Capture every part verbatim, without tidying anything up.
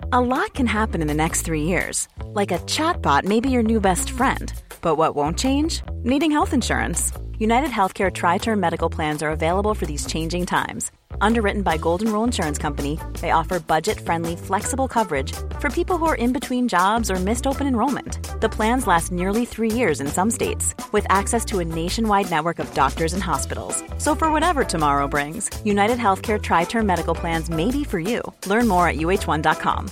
A lot can happen in the next three years. Like a chatbot may be your new best friend. But what won't change? Needing health insurance. United Healthcare Tri-Term Medical Plans are available for these changing times. Underwritten by Golden Rule Insurance Company, they offer budget-friendly, flexible coverage for people who are in between jobs or missed open enrollment. The plans last nearly three years in some states, with access to a nationwide network of doctors and hospitals. So for whatever tomorrow brings, United Healthcare Tri-Term Medical Plans may be for you. Learn more at U H one dot com.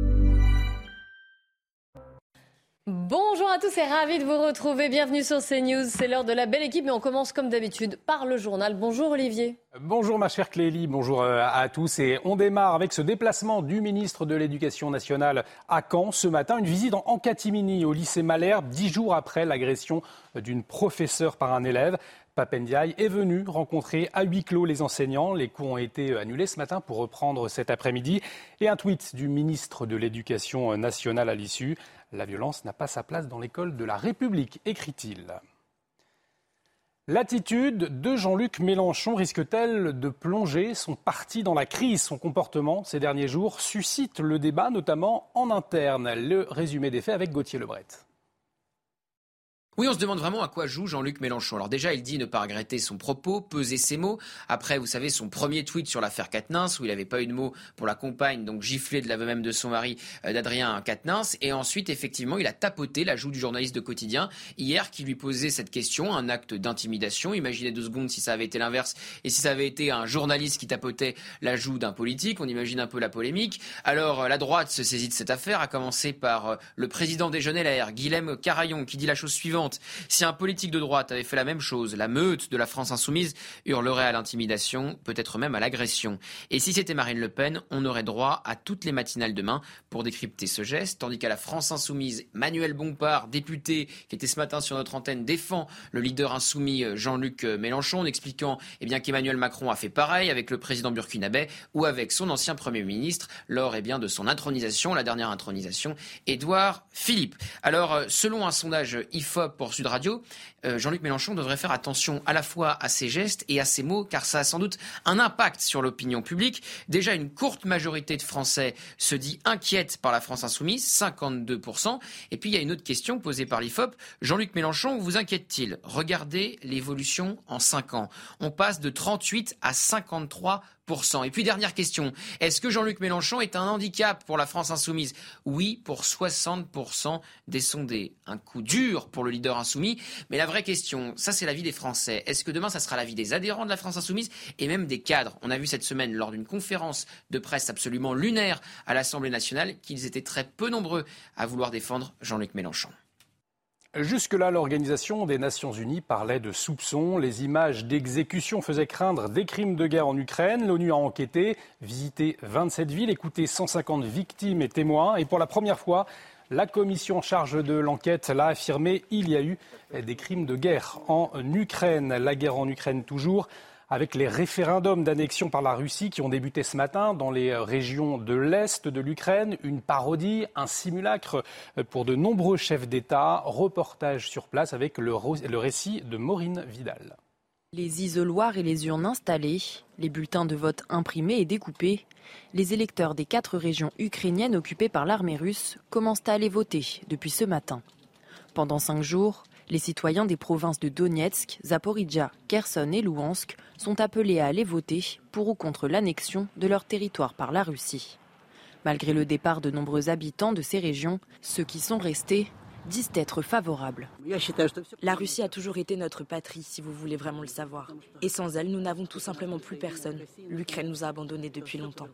Bonjour à tous et ravi de vous retrouver. Bienvenue sur CNews. C'est l'heure de la belle équipe, mais on commence comme d'habitude par le journal. Bonjour Olivier. Bonjour ma chère Clélie, bonjour à tous. Et on démarre avec ce déplacement du ministre de l'Éducation nationale à Caen ce matin. Une visite en catimini au lycée Malherbe, dix jours après l'agression d'une professeure par un élève. Pape Ndiaye est venu rencontrer à huis clos les enseignants. Les cours ont été annulés ce matin pour reprendre cet après-midi. Et un tweet du ministre de l'Éducation nationale à l'issue. La violence n'a pas sa place dans l'école de la République, écrit-il. L'attitude de Jean-Luc Mélenchon risque-t-elle de plonger son parti dans la crise ? Son comportement ces derniers jours suscite le débat, notamment en interne. Le résumé des faits avec Gauthier Lebret. Oui, on se demande vraiment à quoi joue Jean-Luc Mélenchon. Alors déjà, il dit ne pas regretter son propos, peser ses mots. Après, vous savez, son premier tweet sur l'affaire Quatennens, où il n'avait pas eu de mots pour la compagne, donc giflé de l'aveu même de son mari, euh, d'Adrien Quatennens. Et ensuite, effectivement, il a tapoté la joue du journaliste de Quotidien hier qui lui posait cette question, un acte d'intimidation. Imaginez deux secondes si ça avait été l'inverse et si ça avait été un journaliste qui tapotait la joue d'un politique. On imagine un peu la polémique. Alors, la droite se saisit de cette affaire, à commencer par euh, le président des Jeunes L R, Guilhem Carayon, qui dit la chose suivante. Si un politique de droite avait fait la même chose, la meute de la France insoumise hurlerait à l'intimidation, peut-être même à l'agression. Et si c'était Marine Le Pen, on aurait droit à toutes les matinales demain pour décrypter ce geste, tandis qu'à la France insoumise, Manuel Bompard, député, qui était ce matin sur notre antenne, défend le leader insoumis Jean-Luc Mélenchon, en expliquant eh bien, qu'Emmanuel Macron a fait pareil avec le président burkinabé ou avec son ancien Premier ministre lors eh bien, de son intronisation, la dernière intronisation, Édouard Philippe. Alors, selon un sondage I F O P pour Sud Radio, euh, Jean-Luc Mélenchon devrait faire attention à la fois à ses gestes et à ses mots, car ça a sans doute un impact sur l'opinion publique. Déjà, une courte majorité de Français se dit inquiète par la France insoumise, cinquante-deux pour cent. Et puis, il y a une autre question posée par l'I F O P. Jean-Luc Mélenchon vous inquiète-t-il ? Regardez l'évolution en cinq ans. On passe de trente-huit à cinquante-trois pour cent. Et puis, dernière question. Est-ce que Jean-Luc Mélenchon est un handicap pour la France insoumise ? Oui, pour soixante pour cent des sondés. Un coup dur pour le leader insoumis. Mais la vraie question, ça c'est l'avis des Français. Est-ce que demain, ça sera l'avis des adhérents de la France insoumise et même des cadres ? On a vu cette semaine, lors d'une conférence de presse absolument lunaire à l'Assemblée nationale, qu'ils étaient très peu nombreux à vouloir défendre Jean-Luc Mélenchon. Jusque-là, l'Organisation des Nations Unies parlait de soupçons. Les images d'exécution faisaient craindre des crimes de guerre en Ukraine. L'ONU a enquêté, visité vingt-sept villes, écouté cent cinquante victimes et témoins. Et pour la première fois, la commission en charge de l'enquête l'a affirmé, il y a eu des crimes de guerre en Ukraine. La guerre en Ukraine toujours, avec les référendums d'annexion par la Russie qui ont débuté ce matin dans les régions de l'Est de l'Ukraine. Une parodie, un simulacre pour de nombreux chefs d'État. Reportage sur place avec le, le récit de Maureen Vidal. Les isoloirs et les urnes installées, les bulletins de vote imprimés et découpés, les électeurs des quatre régions ukrainiennes occupées par l'armée russe commencent à aller voter depuis ce matin. Pendant cinq jours, les citoyens des provinces de Donetsk, Zaporijjia, Kherson et Louhansk sont appelés à aller voter pour ou contre l'annexion de leur territoire par la Russie. Malgré le départ de nombreux habitants de ces régions, ceux qui sont restés disent être favorables. La Russie a toujours été notre patrie, si vous voulez vraiment le savoir. Et sans elle, nous n'avons tout simplement plus personne. L'Ukraine nous a abandonnés depuis longtemps.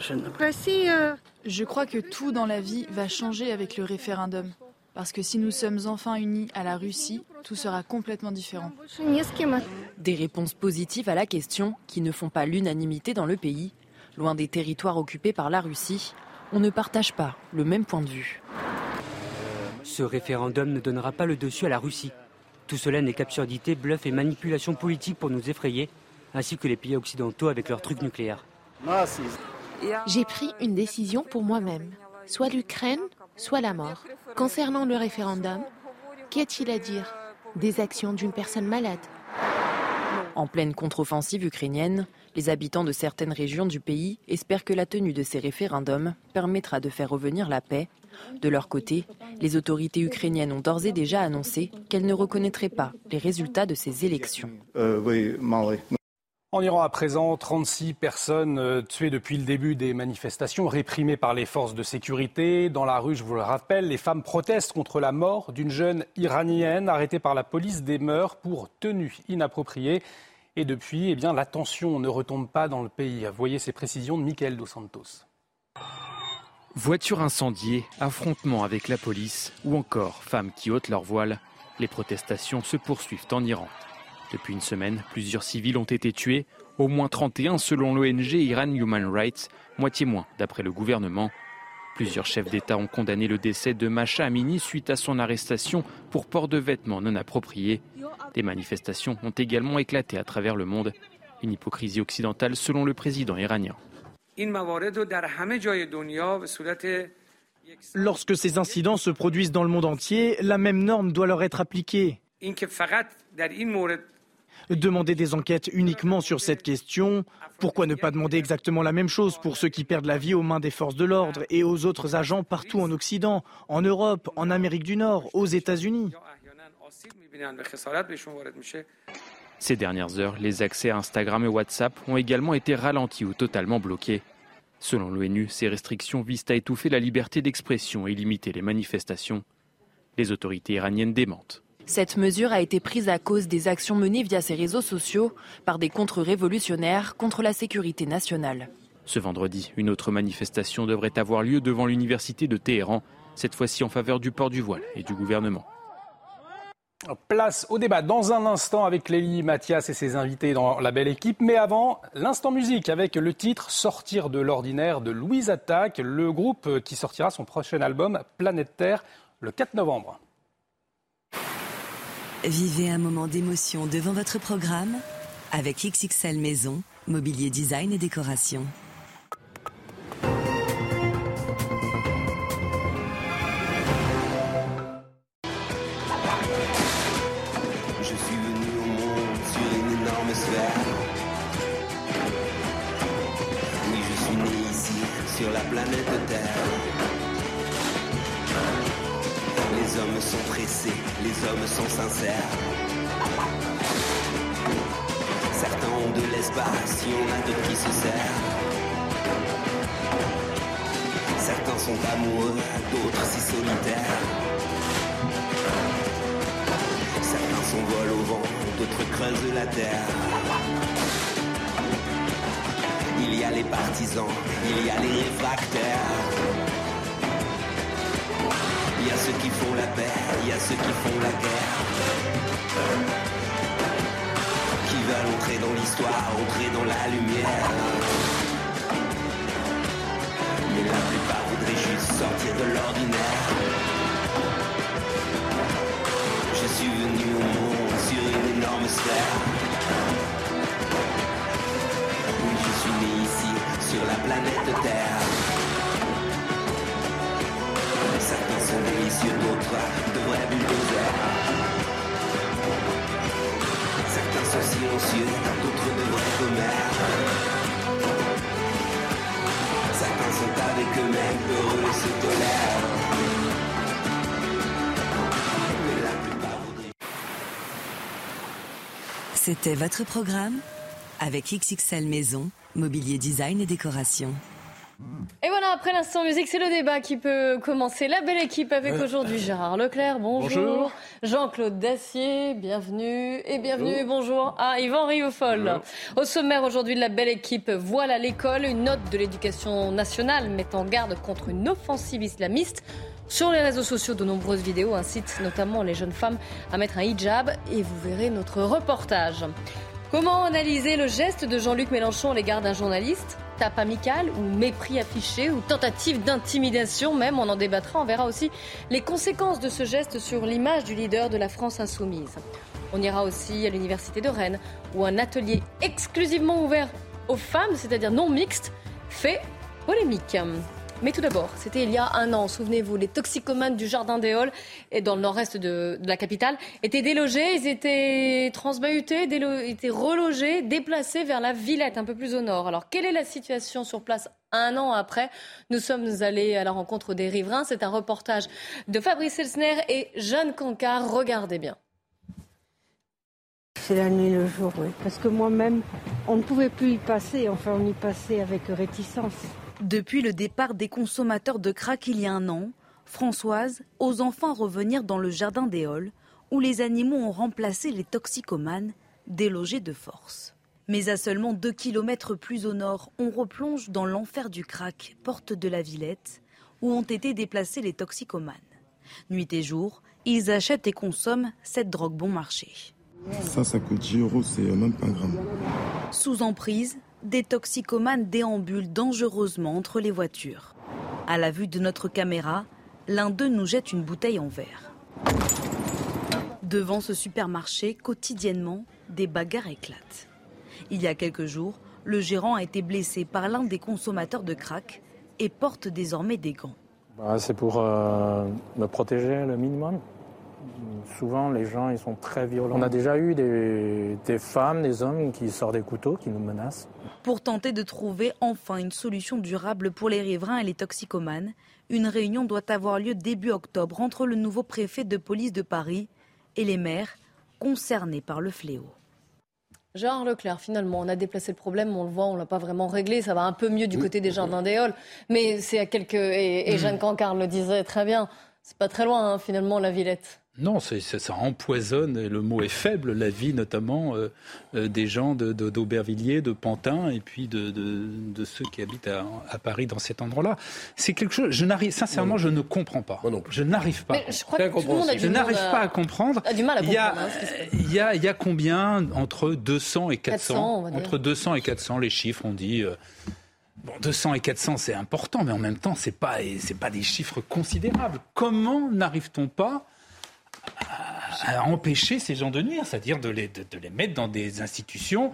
Je crois que tout dans la vie va changer avec le référendum. Parce que si nous sommes enfin unis à la Russie, tout sera complètement différent. Des réponses positives à la question qui ne font pas l'unanimité dans le pays. Loin des territoires occupés par la Russie, on ne partage pas le même point de vue. Ce référendum ne donnera pas le dessus à la Russie. Tout cela n'est qu'absurdité, bluff et manipulation politique pour nous effrayer, ainsi que les pays occidentaux avec leurs trucs nucléaires. J'ai pris une décision pour moi-même. Soit l'Ukraine, soit la mort. Concernant le référendum, qu'y a-t-il à dire ? Des actions d'une personne malade ? En pleine contre-offensive ukrainienne, les habitants de certaines régions du pays espèrent que la tenue de ces référendums permettra de faire revenir la paix. De leur côté, les autorités ukrainiennes ont d'ores et déjà annoncé qu'elles ne reconnaîtraient pas les résultats de ces élections. Euh, oui, En Iran, à présent, trente-six personnes tuées depuis le début des manifestations réprimées par les forces de sécurité. Dans la rue, je vous le rappelle, les femmes protestent contre la mort d'une jeune Iranienne arrêtée par la police des mœurs pour tenue inappropriée. Et depuis, eh bien, la tension ne retombe pas dans le pays. Voyez ces précisions de Michael Dos Santos. Voiture incendiée, affrontements avec la police ou encore femmes qui ôtent leur voile. Les protestations se poursuivent en Iran. Depuis une semaine, plusieurs civils ont été tués, au moins trente et un selon l'O N G Iran Human Rights, moitié moins d'après le gouvernement. Plusieurs chefs d'État ont condamné le décès de Mahsa Amini suite à son arrestation pour port de vêtements non appropriés. Des manifestations ont également éclaté à travers le monde. Une hypocrisie occidentale selon le président iranien. Lorsque ces incidents se produisent dans le monde entier, la même norme doit leur être appliquée. Demander des enquêtes uniquement sur cette question, pourquoi ne pas demander exactement la même chose pour ceux qui perdent la vie aux mains des forces de l'ordre et aux autres agents partout en Occident, en Europe, en Amérique du Nord, aux États-Unis? Ces dernières heures, les accès à Instagram et WhatsApp ont également été ralentis ou totalement bloqués. Selon l'ONU, ces restrictions visent à étouffer la liberté d'expression et limiter les manifestations. Les autorités iraniennes démentent. Cette mesure a été prise à cause des actions menées via ces réseaux sociaux par des contre-révolutionnaires contre la sécurité nationale. Ce vendredi, une autre manifestation devrait avoir lieu devant l'université de Téhéran, cette fois-ci en faveur du port du voile et du gouvernement. Place au débat dans un instant avec Lélie Mathias et ses invités dans la belle équipe. Mais avant, l'instant musique avec le titre « Sortir de l'ordinaire » de Louise Attaque, le groupe qui sortira son prochain album « Planète Terre » le quatre novembre. Vivez un moment d'émotion devant votre programme avec X X L Maison, mobilier design et décoration. Je suis venu au monde sur une énorme sphère. Oui, je suis né ici, sur la planète Terre. Les hommes sont pressés, les hommes sont sincères. Certains ont de l'espace, il y en a d'autres qui se serrent. Certains sont amoureux, d'autres si solitaires. Certains s'envolent au vent, d'autres creusent la terre. Il y a les partisans, il y a les réfractaires. Il y a ceux qui font la paix, il y a ceux qui font la guerre. Qui veulent entrer dans l'histoire, entrer dans la lumière. Mais la plupart voudraient juste sortir de l'ordinaire. Je suis venu au monde sur une énorme sphère. Oui, je suis né ici, sur la planète Terre. Certains sont délicieux, d'autres de vrais bulldozers. Certains sont silencieux, d'autres de vrais commères. Certains sont avec eux-mêmes, heureux et se tolèrent. Mais la plupart voudraient... C'était votre programme avec X X L Maison, mobilier design et décoration. Et voilà, après l'instant musique, c'est le débat qui peut commencer. La belle équipe avec euh... aujourd'hui Gérard Leclerc, bonjour. bonjour. Jean-Claude Dacier, bienvenue. Et bienvenue bonjour. et bonjour à Yvan Rioufol. Au sommaire aujourd'hui de la belle équipe, Voile à l'école, une note de l'éducation nationale met en garde contre une offensive islamiste. Sur les réseaux sociaux, de nombreuses vidéos incitent notamment les jeunes femmes à mettre un hijab. Et vous verrez notre reportage. Comment analyser le geste de Jean-Luc Mélenchon à l'égard d'un journaliste ? Tape amicale ou mépris affiché ou tentative d'intimidation même, on en débattra. On verra aussi les conséquences de ce geste sur l'image du leader de la France insoumise. On ira aussi à l'université de Rennes où un atelier exclusivement ouvert aux femmes, c'est-à-dire non mixte, fait polémique. Mais tout d'abord, c'était il y a un an, souvenez-vous, les toxicomanes du Jardin des Halles, et dans le nord-est de, de la capitale, étaient délogés, ils étaient transbahutés, délo- étaient relogés, déplacés vers la Villette, un peu plus au nord. Alors, quelle est la situation sur place un an après? Nous sommes allés à la rencontre des riverains. C'est un reportage de Fabrice Elsner et Jeanne Cancard. Regardez bien. C'est la nuit et le jour, oui. Parce que moi-même, on ne pouvait plus y passer. Enfin, on y passait avec réticence. Depuis le départ des consommateurs de crack il y a un an, Françoise ose enfin revenir dans le Jardin des Halles, où les animaux ont remplacé les toxicomanes, délogés de force. Mais à seulement deux kilomètres plus au nord, on replonge dans l'enfer du crack, porte de la Villette, où ont été déplacés les toxicomanes. Nuit et jour, ils achètent et consomment cette drogue bon marché. Ça, ça coûte dix euros, c'est même pas un gramme. Sous emprise, des toxicomanes déambulent dangereusement entre les voitures. À la vue de notre caméra, l'un d'eux nous jette une bouteille en verre. Devant ce supermarché, quotidiennement, des bagarres éclatent. Il y a quelques jours, le gérant a été blessé par l'un des consommateurs de crack et porte désormais des gants. Bah, c'est pour euh, me protéger le minimum. Souvent, les gens ils sont très violents. On a déjà eu des, des femmes, des hommes qui sortent des couteaux, qui nous menacent. Pour tenter de trouver enfin une solution durable pour les riverains et les toxicomanes, une réunion doit avoir lieu début octobre entre le nouveau préfet de police de Paris et les maires concernés par le fléau. Gérard Leclerc, finalement, on a déplacé le problème, on le voit, on ne l'a pas vraiment réglé, ça va un peu mieux du côté des Jardins des Halles, mais c'est à quelques... Et, et Jeanne Cancard le disait très bien, c'est pas très loin, hein, finalement, la Villette. Non, c'est, ça, ça empoisonne, le mot est faible, la vie notamment euh, euh, des gens de, de, d'Aubervilliers, de Pantin et puis de, de, de ceux qui habitent à, à Paris dans cet endroit-là. C'est quelque chose, je n'arrive, sincèrement, je ne comprends pas. Je n'arrive pas. Mais je crois que tout le monde a du je n'arrive à... pas à comprendre. A du mal à il y a, comprendre. Hein, il y a, il y a combien entre deux cents et quatre cents, quatre cents on va dire. Entre deux cents et quatre cents, les chiffres, on dit... Euh, Bon, deux cents et quatre cents, c'est important, mais en même temps, c'est pas, c'est pas des chiffres considérables. Comment n'arrive-t-on pas à empêcher ces gens de nuire, c'est-à-dire de les, de, de les mettre dans des institutions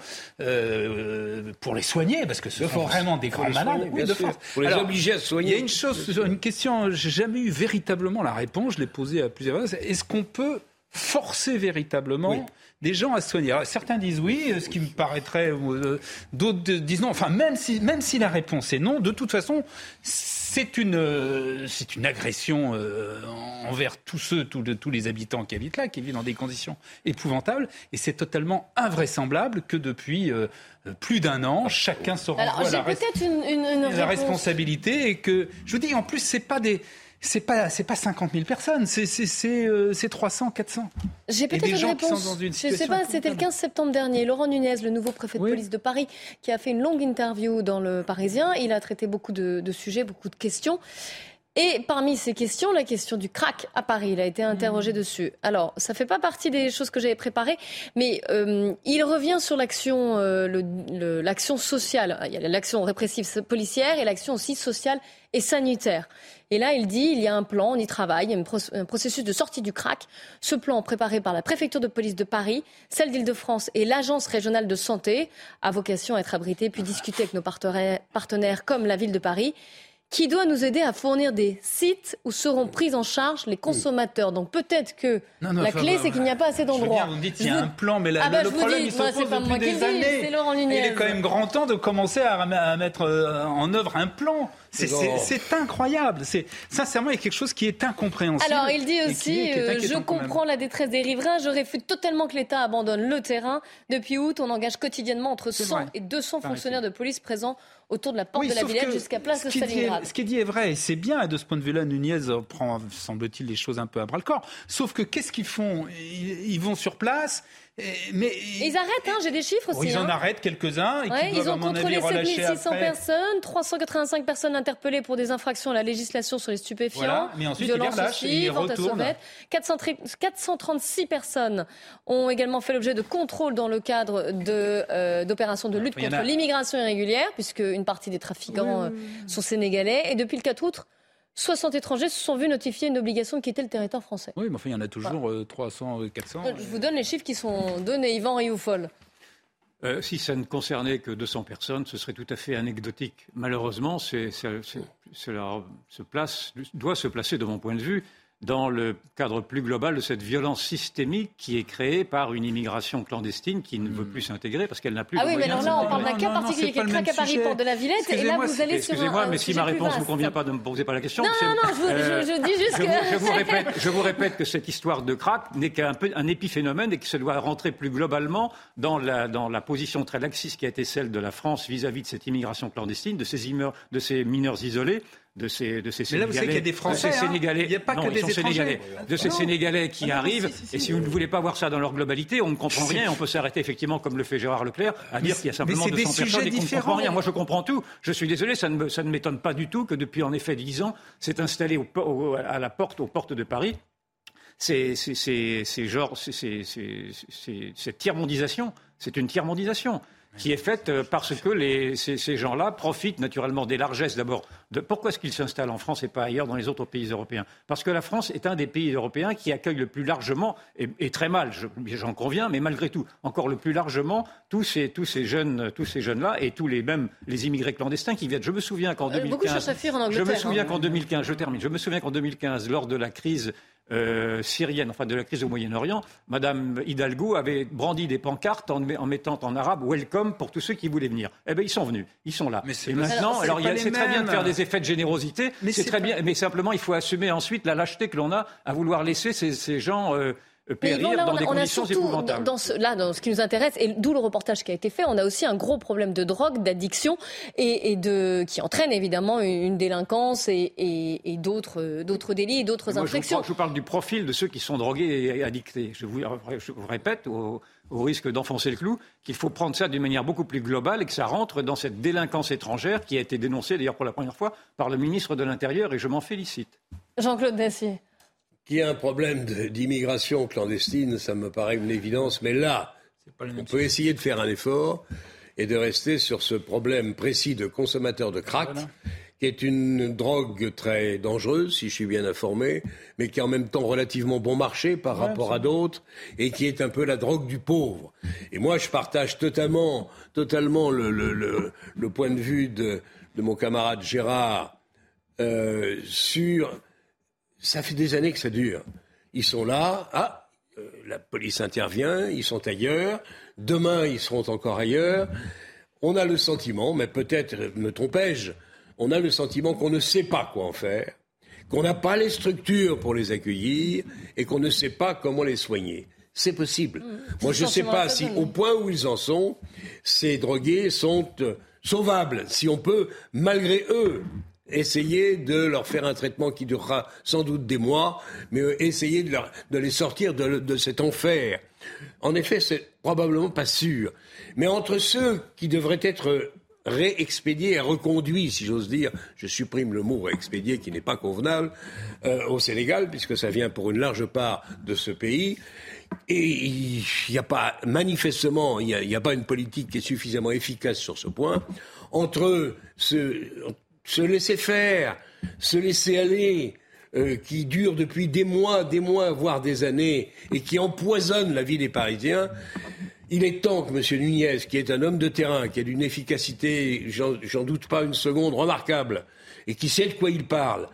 euh, pour les soigner, parce que ce sont vraiment des grands malades. Oui, de force. Pour les Alors, obliger à se soigner. Il y a une chose, une question, j'ai jamais eu véritablement la réponse, je l'ai posée à plusieurs fois, est-ce qu'on peut forcer véritablement oui. des gens à se soigner? Alors, certains disent oui, ce qui me paraîtrait, euh, d'autres disent non. Enfin, même si, même si la réponse est non, de toute façon, c'est une, euh, c'est une agression euh, envers tous ceux, tous, de, tous les habitants qui habitent là, qui vivent dans des conditions épouvantables. Et c'est totalement invraisemblable que depuis euh, plus d'un an, chacun se renvoie Alors, la, res- une, une, une la responsabilité. Et que, je vous dis, en plus, c'est pas des... C'est pas, c'est pas cinquante mille personnes, c'est, c'est, c'est, euh, c'est trois cents, quatre cents. J'ai peut-être et des une gens réponse. Qui sont dans une je ne sais pas, c'était le quinze septembre dernier. Laurent Nunez, le nouveau préfet de oui. police de Paris, qui a fait une longue interview dans Le Parisien. Il a traité beaucoup de, de sujets, beaucoup de questions. Et parmi ces questions, la question du crack à Paris, il a été interrogé mmh. dessus. Alors, ça fait pas partie des choses que j'avais préparées, mais euh, il revient sur l'action, euh, le, le, l'action sociale. Il y a l'action répressive policière et l'action aussi sociale et sanitaire. Et là, il dit, il y a un plan, on y travaille, il y a un processus de sortie du crack. Ce plan, préparé par la préfecture de police de Paris, celle d'Île-de-France et l'agence régionale de santé, a vocation à être abrité, puis discuter avec nos partenaires, partenaires comme la ville de Paris, qui doit nous aider à fournir des sites où seront pris en charge les consommateurs. Donc peut-être que non, non, la clé, enfin, c'est qu'il n'y a pas assez d'endroits. Bien, vous me dites qu'il y a un plan, mais la, ah bah, le problème, dis, il se pose depuis des années. C'est Laurent Nunez. Il est quand même grand temps de commencer à, à mettre en œuvre un plan. C'est, c'est, c'est incroyable. C'est, sincèrement, il y a quelque chose qui est incompréhensible. Alors, il dit aussi, qui est, qui est je comprends la détresse des riverains, je réfute totalement que l'État abandonne le terrain. Depuis août, on engage quotidiennement entre cent et deux cents fonctionnaires de police présents autour de la porte oui, de la Villette jusqu'à place de Stalingrad. Ce qui est dit est vrai, et c'est bien, et de ce point de vue-là, Nunez prend, semble-t-il, les choses un peu à bras-le-corps. Sauf que qu'est-ce qu'ils font ? ils, ils vont sur place, mais... Ils arrêtent, hein, j'ai des chiffres aussi. Bon, ils hein. en arrêtent quelques-uns, et ouais, qui doivent, ils ont à mon contrôlé avis, relâcher sept mille six cents après. personnes, trois cent quatre-vingt-cinq personnes interpellées pour des infractions à la législation sur les stupéfiants, voilà. Mais ensuite, violences ils les relâchent, aussi, ils vente à sauvette. quatre cent trente-six personnes ont également fait l'objet de contrôles dans le cadre de, euh, d'opérations de lutte enfin, contre a... l'immigration irrégulière, puisque une partie des trafiquants oui. euh, sont sénégalais. Et depuis le quatre août, soixante étrangers se sont vus notifier une obligation de quitter le territoire français. Oui, mais enfin, il y en a toujours voilà. euh, trois cents, quatre cents. Je vous donne les chiffres qui sont donnés, Yvan Rioufol. Euh, si ça ne concernait que deux cents personnes, ce serait tout à fait anecdotique. Malheureusement, c'est, c'est, c'est, cela se place, doit se placer, de mon point de vue, dans le cadre plus global de cette violence systémique qui est créée par une immigration clandestine qui ne veut plus s'intégrer parce qu'elle n'a plus ah de oui, moyens. Ah oui, mais alors là, on parle d'un cas particulier qui est le crack à Paris, porte de la Villette, et là, vous allez sur un Excusez-moi, mais si ma réponse ne vous convient pas, ne me posez pas la question. Non, non, non, je, vous, euh, je, je dis juste je que... Vous, je, vous répète, je vous répète que cette histoire de crack n'est qu'un peu un épiphénomène et que ça doit rentrer plus globalement dans la, dans la position très laxiste qui a été celle de la France vis-à-vis de cette immigration clandestine, de ces, immeurs, de ces mineurs isolés. De ces, de ces Mais là, vous savez qu'il y a des Français, ces Sénégalais, hein. Il n'y a pas non, que des étrangers. Sénégalais, de ces non. Sénégalais qui ah, arrivent, si, si, si, et si si, vous oui. ne voulez pas voir ça dans leur globalité, on ne comprend rien, et on peut s'arrêter effectivement, comme le fait Gérard Leclerc, à dire qu'il y a simplement deux cents personnes et qu'on ne comprend rien. Moi, je comprends tout. Je suis désolé, ça ne, me, ça ne m'étonne pas du tout que depuis, en effet, dix ans, s'est installé au, au, à la porte, aux portes de Paris, c'est, c'est, c'est, c'est genre, c'est, c'est, c'est, c'est, cette tiers-mondisation. C'est une tiers-mondisation qui est faite parce que les, ces, ces gens-là profitent naturellement des largesses d'abord. De, pourquoi est-ce qu'ils s'installent en France et pas ailleurs dans les autres pays européens ? Parce que la France est un des pays européens qui accueille le plus largement, et, et très mal, je, j'en conviens, mais malgré tout, encore le plus largement, tous ces, tous ces jeunes, tous ces jeunes-là et tous les mêmes les immigrés clandestins qui viennent. Je me souviens qu'en deux mille quinze, beaucoup cherchent à fuir en Angleterre. Je me souviens hein. qu'en deux mille quinze, je termine. Je me souviens qu'en deux mille quinze, lors de la crise Euh, syrienne, enfin de la crise au Moyen-Orient, Madame Hidalgo avait brandi des pancartes en, en mettant en arabe « Welcome » pour tous ceux qui voulaient venir. Eh bien, ils sont venus, ils sont là. Mais c'est et pas, maintenant, alors, alors il y a, c'est très bien de faire des effets de générosité, mais c'est, c'est très pas... bien, mais simplement il faut assumer ensuite la lâcheté que l'on a à vouloir laisser ces, ces gens euh, périr là, dans a, des conditions épouvantables. Dans ce, là, dans ce qui nous intéresse, et d'où le reportage qui a été fait, on a aussi un gros problème de drogue, d'addiction, et, et de, qui entraîne évidemment une, une délinquance et, et, et d'autres, d'autres délits et d'autres moi, infractions. Je vous, je vous parle du profil de ceux qui sont drogués et addictés. Je vous, je vous répète, au, au risque d'enfoncer le clou, qu'il faut prendre ça d'une manière beaucoup plus globale et que ça rentre dans cette délinquance étrangère qui a été dénoncée d'ailleurs pour la première fois par le ministre de l'Intérieur, et je m'en félicite. Jean-Claude Dacier. Qu'il y a un problème de, d'immigration clandestine, ça me paraît une évidence. Mais là, on peut essayer de faire un effort et de rester sur ce problème précis de consommateurs de crack, voilà. qui est une drogue très dangereuse, si je suis bien informé, mais qui est en même temps relativement bon marché par ouais, rapport absolument. à d'autres, et qui est un peu la drogue du pauvre. Et moi, je partage totalement, totalement le, le, le, le point de vue de, de mon camarade Gérard euh, sur... Ça fait des années que ça dure. Ils sont là, ah, euh, la police intervient, ils sont ailleurs, demain ils seront encore ailleurs. On a le sentiment, mais peut-être me trompais-je, on a le sentiment qu'on ne sait pas quoi en faire, qu'on n'a pas les structures pour les accueillir et qu'on ne sait pas comment les soigner. C'est possible. Mmh, Moi, je ne sais pas si, au point où ils en sont, ces drogués sont euh, sauvables, si on peut, malgré eux, essayer de leur faire un traitement qui durera sans doute des mois, mais essayer de, leur, de les sortir de, de cet enfer. En effet, c'est probablement pas sûr. Mais entre ceux qui devraient être réexpédiés et reconduits, si j'ose dire, je supprime le mot réexpédié qui n'est pas convenable, euh, au Sénégal, puisque ça vient pour une large part de ce pays. Et il n'y a pas, manifestement, il n'y a, a pas une politique qui est suffisamment efficace sur ce point. Entre ce... Se laisser faire, se laisser aller, euh, qui dure depuis des mois, des mois, voire des années, et qui empoisonne la vie des Parisiens, il est temps que M. Nunez, qui est un homme de terrain, qui a d'une efficacité, j'en, j'en doute pas une seconde, remarquable, et qui sait de quoi il parle,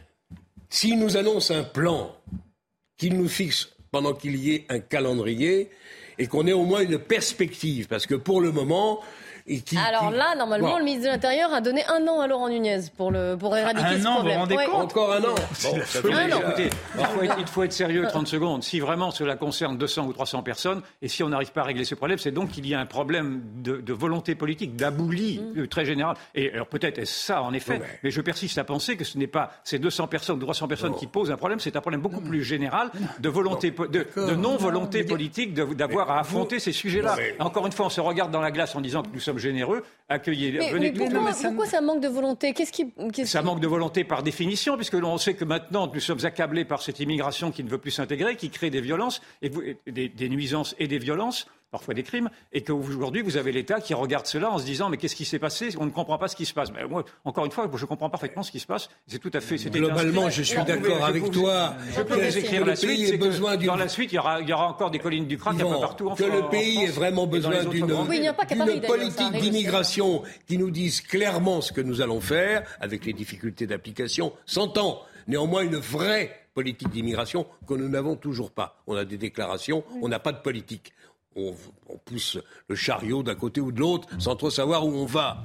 s'il nous annonce un plan, qu'il nous fixe pendant qu'il y ait un calendrier, et qu'on ait au moins une perspective, parce que pour le moment... Et qui, Alors qui... là, normalement, bon. le ministre de l'Intérieur a donné un an à Laurent Nunez pour, le, pour éradiquer un ce an, problème. Vous vous rendez ouais. compte Encore un an. Bon, ça fait un an. Écoutez, il faut, être, il faut être sérieux trente secondes. Si vraiment cela concerne deux cents ou trois cents personnes, et si on n'arrive pas à régler ce problème, c'est donc qu'il y a un problème de, de volonté politique, d'abouli mmh. très général. Et alors peut-être est-ce ça, en effet, ouais. mais je persiste à penser que ce n'est pas ces deux cents personnes ou trois cents personnes non. qui posent un problème, c'est un problème beaucoup non. plus général de volonté, non. de, de non-volonté non, politique de, d'avoir mais à affronter vous... ces sujets-là. Mais... Encore une fois, on se regarde dans la glace en disant que nous sommes généreux. Accueillir. Mais, mais pourquoi, non, mais ça, pourquoi ça manque de volonté ? Qu'est-ce qui, qu'est-ce Ça qui... manque de volonté par définition, puisque l'on sait que maintenant nous sommes accablés par cette immigration qui ne veut plus s'intégrer, qui crée des violences, et vous, des, des nuisances et des violences. parfois des crimes, et qu'aujourd'hui, vous avez l'État qui regarde cela en se disant, mais qu'est-ce qui s'est passé ? On ne comprend pas ce qui se passe. Mais moi, encore une fois, je comprends parfaitement ce qui se passe. C'est tout à fait... Globalement, je suis d'accord pouvez, avec toi. Je peux vous écrire la suite, c'est que d'une... dans la suite, il y aura, il y aura encore des collines du crack un peu partout en France. Que le pays ait vraiment besoin d'une, oui, d'une politique d'immigration qui nous dise clairement ce que nous allons faire, avec les difficultés d'application, s'entend. Néanmoins, une vraie politique d'immigration que nous n'avons toujours pas. On a des déclarations, on n'a pas de politique. On, on pousse le chariot d'un côté ou de l'autre sans trop savoir où on va.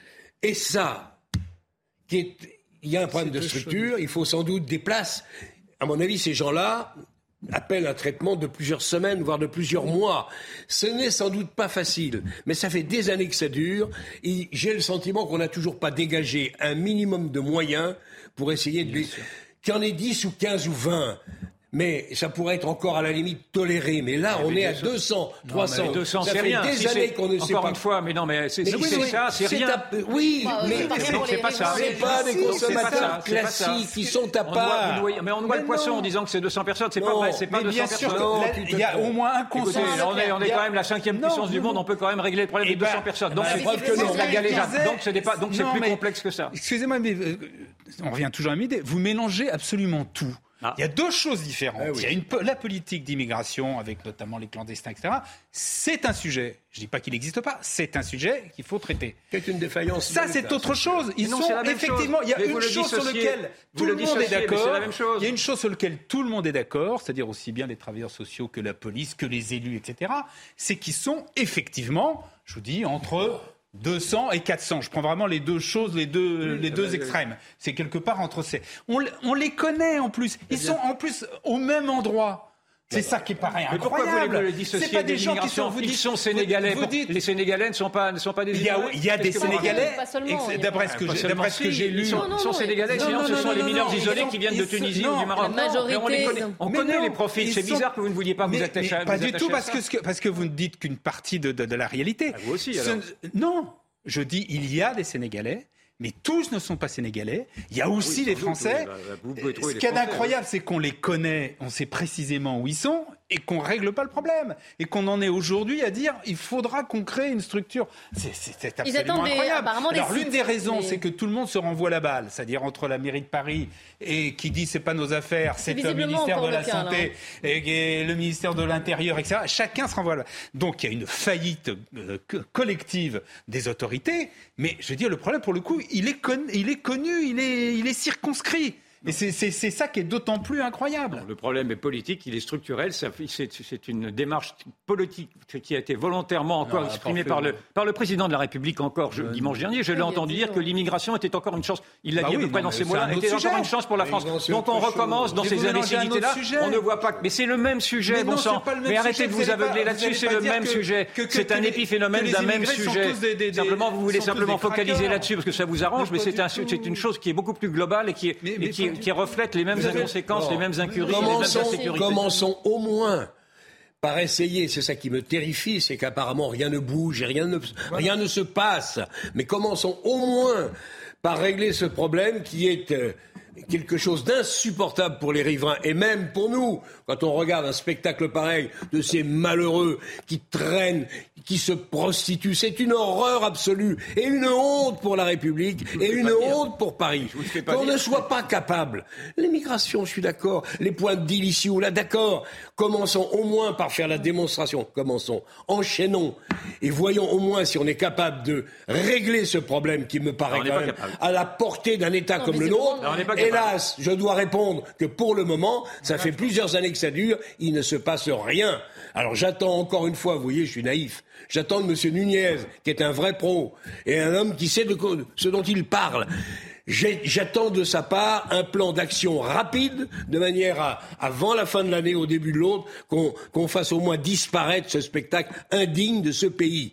Et ça, qui est, il y a un problème de structure, il faut sans doute des places. À mon avis, ces gens-là appellent un traitement de plusieurs semaines, voire de plusieurs mois. Ce n'est sans doute pas facile, mais ça fait des années que ça dure. Et j'ai le sentiment qu'on n'a toujours pas dégagé un minimum de moyens pour essayer de... Les... Qu'il y en ait dix ou quinze ou vingt... Mais ça pourrait être encore à la limite toléré. Mais là, on est à deux cents, trois cents. deux cents, ça c'est fait rien. des si années qu'on ne sait pas. Encore une fois, mais non, mais c'est, mais si oui, c'est oui, ça, c'est, c'est rien. À... Oui, bah, mais c'est, c'est, c'est pas ça. C'est pas des consommateurs classiques qui sont à part. Mais on noie le poisson en disant que c'est deux cents personnes. C'est pas vrai. C'est pas deux cents personnes. Il y a au moins un consommateur. On est, on est quand même la cinquième puissance du monde. On peut quand même régler le problème des deux cents personnes. Donc c'est preuve que non. La galéjade. Donc c'est pas. Donc c'est plus complexe que ça. Excusez-moi, mais on revient toujours à une idée. Vous mélangez absolument tout. Ah. Il y a deux choses différentes. Ah oui. Il y a une, la politique d'immigration, avec notamment les clandestins, et cetera. C'est un sujet. Je ne dis pas qu'il n'existe pas. C'est un sujet qu'il faut traiter. C'est une défaillance. Ça, c'est autre chose. Ils non, sont effectivement. Il y a une chose sur laquelle tout le monde est d'accord. Il y a une chose sur laquelle tout le monde est d'accord, c'est-à-dire aussi bien les travailleurs sociaux que la police, que les élus, et cetera. C'est qu'ils sont effectivement, je vous dis, entre deux cents et quatre cents. Je prends vraiment les deux choses, les deux, oui, les deux bah, extrêmes. Oui. C'est quelque part entre ces... On, on les connaît en plus. Ils sont en plus au même endroit. C'est ça qui est pareil incroyable. Mais pourquoi vous voulez le dissocier? C'est pas des gens qui sont... Vous dites, ils sont sénégalais. Vous, vous dites, les Sénégalais ne sont pas, ne sont pas des... Il y a, il y a des Sénégalais, d'après ce que j'ai, d'après ce que j'ai lu... Ils sont, non, non, sont sénégalais, sinon ce sont les mineurs isolés qui viennent de Tunisie ou du Maroc. La majorité... On connaît les profils. C'est bizarre que vous ne vouliez pas vous attacher à ça. Pas du tout, parce que vous ne dites qu'une partie de la réalité. Vous aussi, alors. Non. Je dis, il y a des Sénégalais, mais tous ne sont pas Sénégalais. Il y a aussi oui, les Français. Vous pouvez trouver Ce qu'il y a d'incroyable, c'est qu'on les connaît, on sait précisément où ils sont, et qu'on ne règle pas le problème. Et qu'on en est aujourd'hui à dire, il faudra qu'on crée une structure. C'est, c'est, c'est absolument des, incroyable. Alors, l'une sites, des raisons, mais... c'est que tout le monde se renvoie la balle, c'est-à-dire entre la mairie de Paris et qui dit c'est pas nos affaires, c'est, c'est le ministère de la cas, Santé et, et le ministère de l'Intérieur, et cetera. Chacun se renvoie la balle. Donc, il y a une faillite euh, collective des autorités, mais je veux dire, le problème, pour le coup, il est, con, il est connu, il est, il est circonscrit. Et c'est, c'est, c'est ça qui est d'autant plus incroyable. Non, le problème est politique, il est structurel. C'est, c'est une démarche politique qui a été volontairement encore non, exprimée par le, par le président de la République encore je, dimanche dernier. Je l'ai entendu dire que l'immigration était encore une chance. Il l'a bah dit oui, à peu près non, dans ces mots-là. Était sujet. Encore une chance pour la France. Donc on recommence dans ces imbécilités-là. On ne voit pas que... Mais c'est le même sujet, bon sang. Mais arrêtez de vous aveugler là-dessus. C'est le même sujet. C'est un épiphénomène d'un même sujet. Simplement, vous voulez simplement focaliser là-dessus parce que ça vous arrange, mais c'est une chose qui est beaucoup plus globale et qui est qui reflète les mêmes inconséquences, bon, les mêmes incuries, commençons, les mêmes insécurités. Commençons au moins par essayer, c'est ça qui me terrifie, c'est qu'apparemment rien ne bouge et rien ne, rien ne se passe. Mais commençons au moins par régler ce problème qui est euh, quelque chose d'insupportable pour les riverains et même pour nous. Quand on regarde un spectacle pareil de ces malheureux qui traînent, qui se prostituent, c'est une horreur absolue et une honte pour la République et une honte pour Paris. Qu'on ne soit pas capable. L'immigration, je suis d'accord. Les points d'illicit ou là, d'accord. Commençons au moins par faire la démonstration. Commençons. Enchaînons. Et voyons au moins si on est capable de régler ce problème qui me paraît quand même à la portée d'un État non, comme le nôtre. Hélas, je dois répondre que pour le moment, ça fait plusieurs années que ça dure, il ne se passe rien. Alors j'attends encore une fois, vous voyez, je suis naïf, j'attends de M. Nunez, qui est un vrai pro, et un homme qui sait de ce dont il parle. J'ai, j'attends de sa part un plan d'action rapide, de manière à, avant la fin de l'année, au début de l'autre, qu'on, qu'on fasse au moins disparaître ce spectacle indigne de ce pays.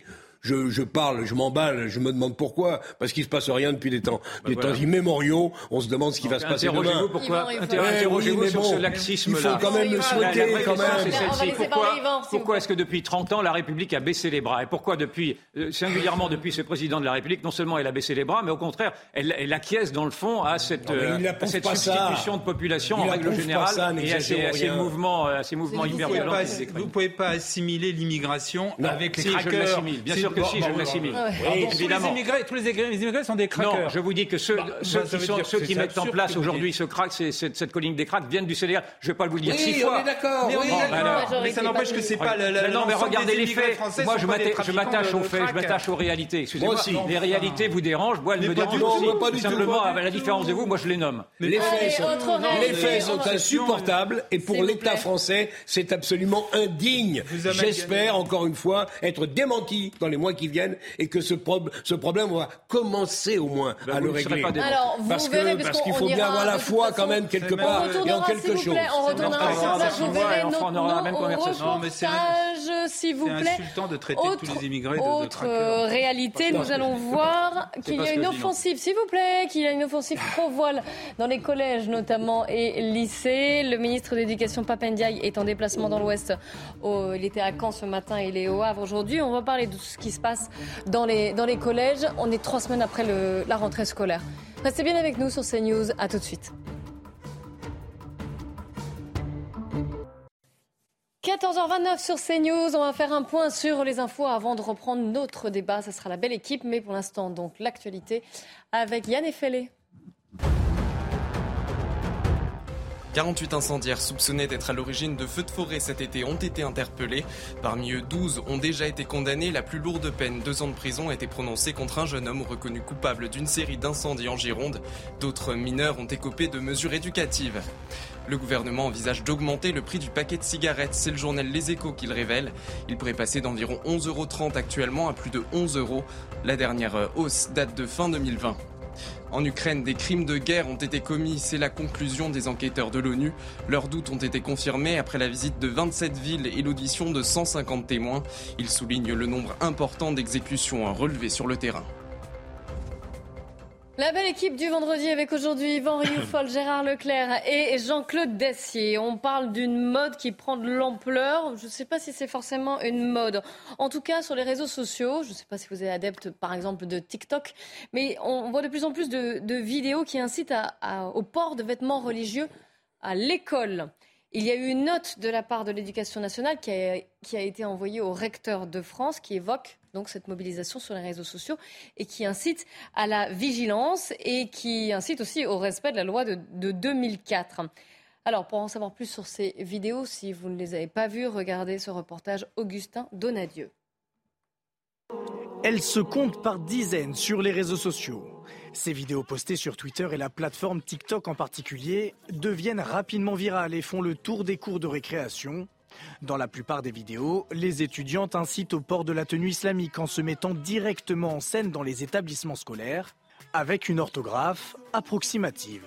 je, je parle, je m'emballe, je me demande pourquoi, parce qu'il se passe rien depuis des temps, bah des voilà. temps immémoriaux. On se demande ce qui Donc, va se passer demain. Pourquoi, ouais, interrogez-vous oui, sur bon, ce laxisme-là. Il faut quand même le souhaiter. La, la quand même. C'est celle-ci. Pourquoi, pourquoi est-ce que depuis trente ans, la République a baissé les bras? Et pourquoi depuis, euh, singulièrement depuis ce président de la République, non seulement elle a baissé les bras, mais au contraire, elle, elle acquiesce dans le fond à cette, non, euh, à cette substitution ça. de population il en règle générale ça, et à ces, à ces mouvements, à ces mouvements hyper violents. Vous ne pouvez pas assimiler l'immigration non, avec les si, craqueurs. Je l'assimile. Bien sûr que bon, si, bon, je l'assimile. Bon, oui, évidemment. Tous les, immigrés, tous les immigrés sont des craqueurs. Non, je vous dis que ceux, bah, ceux bah, qui, sont, ceux qui mettent en place aujourd'hui ce crack, c'est, cette, cette colline des cracks, viennent du C D R. Je ne vais pas vous le dire oui, six fois. On est d'accord. Mais, oui, on est d'accord. Mais ça n'empêche que c'est pas la. Non, mais regardez les faits. Moi, je m'attache aux faits, je m'attache aux réalités. Excusez-moi. Les réalités vous dérangent. Moi, elles me dérangent aussi. Simplement, à la différence de vous, moi, je les nomme. Les faits sont insupportables et pour l'État français, c'est absolument indigne. J'espère, encore une fois, être démenti dans les mois qui viennent et que ce, pro- ce problème va commencer au moins ben à le régler. Alors, vous parce, verrez, que, parce qu'il faut bien ira, avoir la foi quand même quelque part et en quelque chose. Plaît, on retournera sur place, vous verrez notre reportage, s'il vous plaît. C'est insultant de traiter autre, tous les immigrés de, autre de traqueurs. réalité, nous allons voir qu'il y a une offensive, s'il vous plaît, qu'il y a une offensive pro-voile dans les collèges notamment et lycées. Le ministre de l'Éducation Pape Ndiaye est en déplacement dans l'Ouest. Au, il était à Caen ce matin, il est au Havre aujourd'hui. On va parler de tout ce qui se passe dans les, dans les collèges. On est trois semaines après le, la rentrée scolaire. Restez bien avec nous sur CNews. À tout de suite. quatorze heures vingt-neuf sur CNews, on va faire un point sur les infos avant de reprendre notre débat. Ce sera la belle équipe, mais pour l'instant, donc l'actualité avec Yann Effelé. quarante-huit incendiaires soupçonnés d'être à l'origine de feux de forêt cet été ont été interpellés. Parmi eux, douze ont déjà été condamnés. La plus lourde peine, deux ans de prison, a été prononcée contre un jeune homme reconnu coupable d'une série d'incendies en Gironde. D'autres mineurs ont écopé de mesures éducatives. Le gouvernement envisage d'augmenter le prix du paquet de cigarettes. C'est le journal Les Échos qui le révèle. Il pourrait passer d'environ onze euros trente actuellement à plus de onze euros. La dernière hausse date de fin deux mille vingt. En Ukraine, des crimes de guerre ont été commis. C'est la conclusion des enquêteurs de l'ONU. Leurs doutes ont été confirmés après la visite de vingt-sept villes et l'audition de cent cinquante témoins. Ils soulignent le nombre important d'exécutions relevées sur le terrain. La belle équipe du vendredi avec aujourd'hui Yvan Rioufol, Gérard Leclerc et Jean-Claude Dacier. On parle d'une mode qui prend de l'ampleur. Je ne sais pas si c'est forcément une mode. En tout cas, sur les réseaux sociaux, je ne sais pas si vous êtes adepte, par exemple, de TikTok, mais on voit de plus en plus de, de vidéos qui incitent à, à, au port de vêtements religieux à l'école. Il y a eu une note de la part de l'Éducation nationale qui a, qui a été envoyée au recteur de France qui évoque donc cette mobilisation sur les réseaux sociaux et qui incite à la vigilance et qui incite aussi au respect de la loi de, de deux mille quatre. Alors, pour en savoir plus sur ces vidéos, si vous ne les avez pas vues, regardez ce reportage Augustin Donadieu. Elles se comptent par dizaines sur les réseaux sociaux. Ces vidéos postées sur Twitter et la plateforme TikTok en particulier deviennent rapidement virales et font le tour des cours de récréation. Dans la plupart des vidéos, les étudiantes incitent au port de la tenue islamique en se mettant directement en scène dans les établissements scolaires avec une orthographe approximative.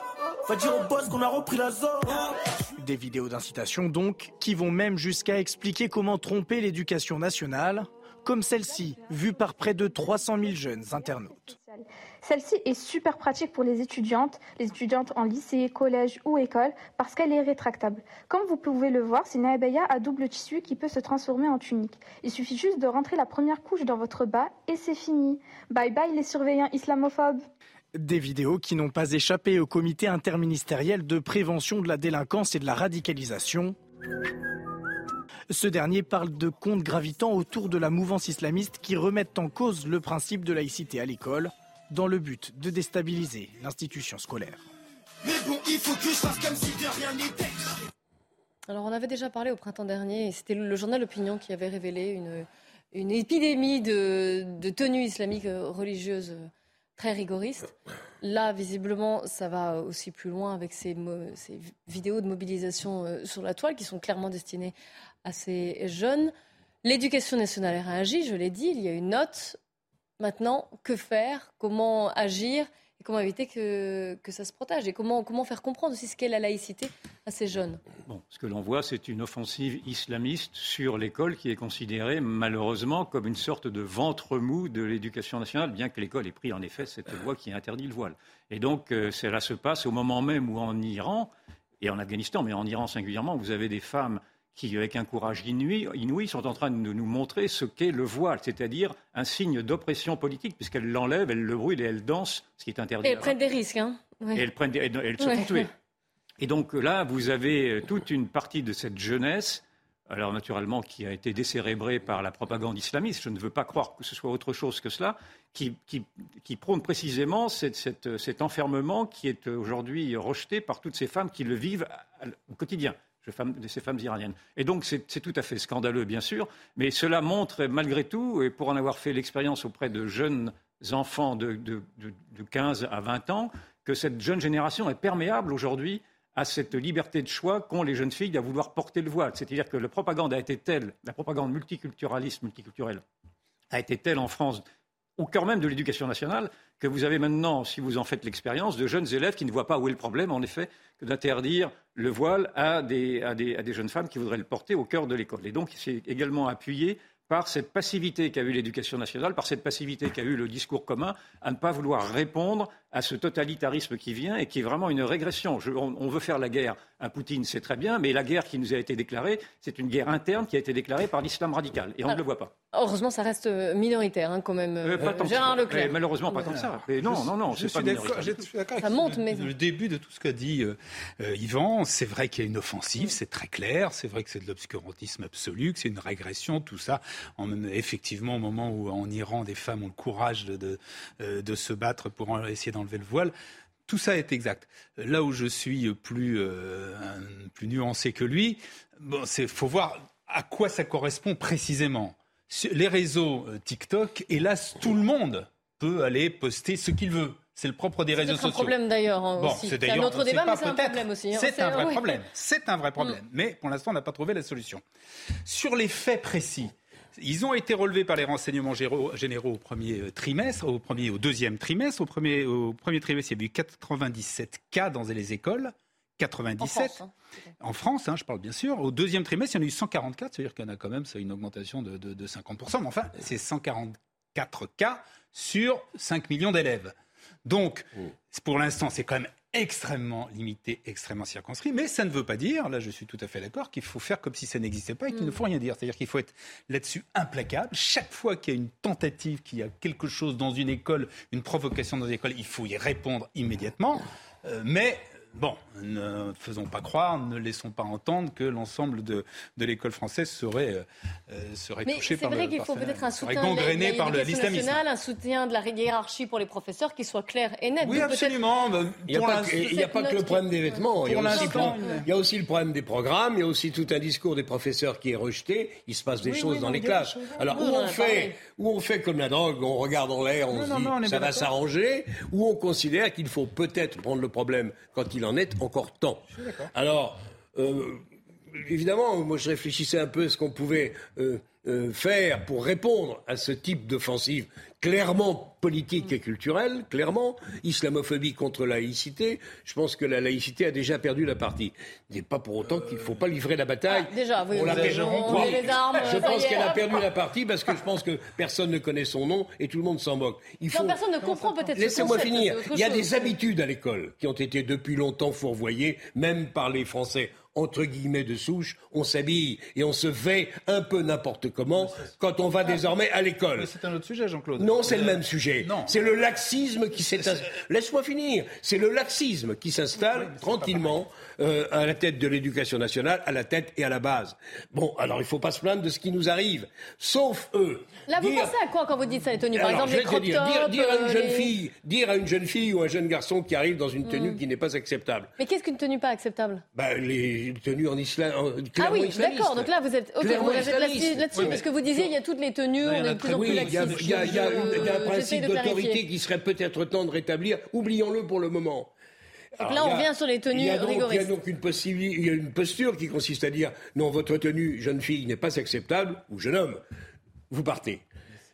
Des vidéos d'incitation donc qui vont même jusqu'à expliquer comment tromper l'éducation nationale, comme celle-ci, vue par près de trois cent mille jeunes internautes. Celle-ci est super pratique pour les étudiantes, les étudiantes en lycée, collège ou école, parce qu'elle est rétractable. Comme vous pouvez le voir, c'est une abaya à double tissu qui peut se transformer en tunique. Il suffit juste de rentrer la première couche dans votre bas et c'est fini. Bye bye les surveillants islamophobes. Des vidéos qui n'ont pas échappé au comité interministériel de prévention de la délinquance et de la radicalisation. Ce dernier parle de contes gravitant autour de la mouvance islamiste qui remettent en cause le principe de laïcité à l'école dans le but de déstabiliser l'institution scolaire. Mais bon, il faut que je fasse comme si de rien n'était. Alors on avait déjà parlé au printemps dernier, et c'était le journal Opinion qui avait révélé une, une épidémie de, de tenues islamiques religieuses très rigoristes. Là, visiblement, ça va aussi plus loin avec ces, ces vidéos de mobilisation sur la toile qui sont clairement destinées à ces jeunes. L'éducation nationale a réagi, je l'ai dit, il y a une note. Maintenant, que faire? Comment agir? Et comment éviter que, que ça se protège? Et comment, comment faire comprendre aussi ce qu'est la laïcité assez jeunes. Bon, ce que l'on voit, c'est une offensive islamiste sur l'école qui est considérée malheureusement comme une sorte de ventre mou de l'éducation nationale, bien que l'école ait pris en effet cette loi qui interdit le voile. Et donc euh, cela se passe au moment même où en Iran, et en Afghanistan, mais en Iran singulièrement, vous avez des femmes qui, avec un courage inouï, inouï, sont en train de nous montrer ce qu'est le voile, c'est-à-dire un signe d'oppression politique, puisqu'elles l'enlèvent, elles le brûlent et elles dansent, ce qui est interdit. Et elles prennent des risques, hein. Oui. Et elles, prennent des, elles, elles se font ouais. tuer. Et donc là, vous avez toute une partie de cette jeunesse, alors naturellement qui a été décérébrée par la propagande islamiste, je ne veux pas croire que ce soit autre chose que cela, qui, qui, qui prône précisément cette, cette, cet enfermement qui est aujourd'hui rejeté par toutes ces femmes qui le vivent au quotidien. De ces femmes iraniennes. Et donc, c'est, c'est tout à fait scandaleux, bien sûr, mais cela montre, malgré tout, et pour en avoir fait l'expérience auprès de jeunes enfants de, de, de, de quinze à vingt ans, que cette jeune génération est perméable aujourd'hui à cette liberté de choix qu'ont les jeunes filles à vouloir porter le voile. C'est-à-dire que la propagande a été telle, la propagande multiculturaliste, multiculturelle, a été telle en France, au cœur même de l'éducation nationale, que vous avez maintenant, si vous en faites l'expérience, de jeunes élèves qui ne voient pas où est le problème, en effet, que d'interdire le voile à des, à des, à des jeunes femmes qui voudraient le porter au cœur de l'école. Et donc, c'est également appuyé par cette passivité qu'a eu l'éducation nationale, par cette passivité qu'a eu le discours commun, à ne pas vouloir répondre à ce totalitarisme qui vient et qui est vraiment une régression. Je, on, on veut faire la guerre à Poutine, c'est très bien, mais la guerre qui nous a été déclarée, c'est une guerre interne qui a été déclarée par l'islam radical, et on ah, ne le voit pas. Heureusement, ça reste minoritaire, hein, quand même. Euh, pas tant Gérard Leclerc. Mais malheureusement, pas tant que ça. Mais non, non, non, je c'est pas minoritaire. Je suis d'accord ça monte, mais... Le début de tout ce qu'a dit euh, euh, Yvan, c'est vrai qu'il y a une offensive, c'est très clair, c'est vrai que c'est de l'obscurantisme absolu, que c'est une régression, tout ça. En, effectivement, au moment où en Iran, des femmes ont le courage de, de, euh, de se battre pour essayer d'enlever le voile, tout ça est exact. Là où je suis plus, euh, plus nuancé que lui, bon, c'est faut voir à quoi ça correspond précisément. Les réseaux TikTok, hélas, tout le monde peut aller poster ce qu'il veut. C'est le propre des réseaux sociaux. C'est un problème d'ailleurs bon, aussi. C'est, c'est un autre débat, mais c'est un problème aussi. C'est, c'est un vrai oui. problème. C'est un vrai problème. Mm. Mais pour l'instant, on n'a pas trouvé la solution. Sur les faits précis, ils ont été relevés par les renseignements généraux au premier trimestre, au premier, au deuxième trimestre. Au premier, au premier trimestre, il y a eu quatre-vingt-dix-sept cas dans les écoles. quatre-vingt-dix-sept. En France, hein. En France hein, je parle bien sûr. Au deuxième trimestre, il y en a eu cent quarante-quatre, c'est-à-dire qu'il y en a quand même, c'est une augmentation de, de, de cinquante pour cent. Mais enfin, c'est cent quarante-quatre cas sur cinq millions d'élèves. Donc, mmh. pour l'instant, c'est quand même extrêmement limité, extrêmement circonscrit, mais ça ne veut pas dire, là je suis tout à fait d'accord, qu'il faut faire comme si ça n'existait pas et qu'il mmh. ne faut rien dire. C'est-à-dire qu'il faut être là-dessus implacable. Chaque fois qu'il y a une tentative, qu'il y a quelque chose dans une école, une provocation dans une école, il faut y répondre immédiatement. Euh, mais... Bon, ne faisons pas croire, ne laissons pas entendre que l'ensemble de, de l'école française serait, euh, serait touché par le... Mais c'est vrai qu'il faut peut-être un soutien de par l'éducation nationale, un soutien de la hiérarchie pour les professeurs qui soit clair et net. Oui, absolument. Il n'y a, a pas que le problème des vêtements. Il y, a aussi, il y a aussi le problème des programmes, il y a aussi tout un discours des professeurs qui est rejeté. Il se passe des oui, choses oui, dans les classes. Alors, où on, fait, où on fait comme la drogue, on regarde en l'air, on non, se non, dit non, on ça va s'arranger, ou on considère qu'il faut peut-être prendre le problème quand il en est encore temps. Alors, euh, évidemment, moi je réfléchissais un peu à ce qu'on pouvait euh, euh, faire pour répondre à ce type d'offensive clairement politique et culturelle, clairement, islamophobie contre laïcité. Je pense que la laïcité a déjà perdu la partie. Il n'est pas pour autant qu'il ne faut pas livrer la bataille. Ah, déjà, oui, on l'a perdu. On les armes, je pense qu'elle a perdu la partie parce que je pense que personne ne connaît son nom et tout le monde s'en moque. Il faut... Non, personne ne comprend peut-être Laissez-moi ce concept, finir. Il y a chose. des habitudes à l'école qui ont été depuis longtemps fourvoyées, même par les Français entre guillemets de souche, on s'habille et on se fait un peu n'importe comment quand on va ah, désormais à l'école. Mais c'est un autre sujet, Jean-Claude. Non, c'est le même sujet. Non. C'est le laxisme qui s'installe. Laisse-moi finir. C'est le laxisme qui s'installe oui, tranquillement euh, à la tête de l'éducation nationale, à la tête et à la base. Bon, alors il ne faut pas se plaindre de ce qui nous arrive. Sauf eux. Là, vous dire... pensez à quoi quand vous dites ça, les tenues? Par alors, exemple, les crop dire, dire, dire à une euh, jeune les... fille, dire à une jeune fille ou un jeune garçon qui arrive dans une tenue mmh. qui n'est pas acceptable. Mais qu'est-ce qu'une tenue pas acceptable? Bah, les tenues en islam. Ah oui, d'accord. Donc là, vous êtes. Ok, vous êtes là-dessus, là-dessus oui, parce que vous disiez, il y a toutes les tenues, on est de plus en plus laxistes. Il y a, il y a, il y a un principe d'autorité qui serait peut-être temps de rétablir. Oublions-le pour le moment. Donc là, on revient sur les tenues rigoristes. Il y a donc une, possibilité, il y a une posture qui consiste à dire non, votre tenue, jeune fille, n'est pas acceptable, ou jeune homme, vous partez.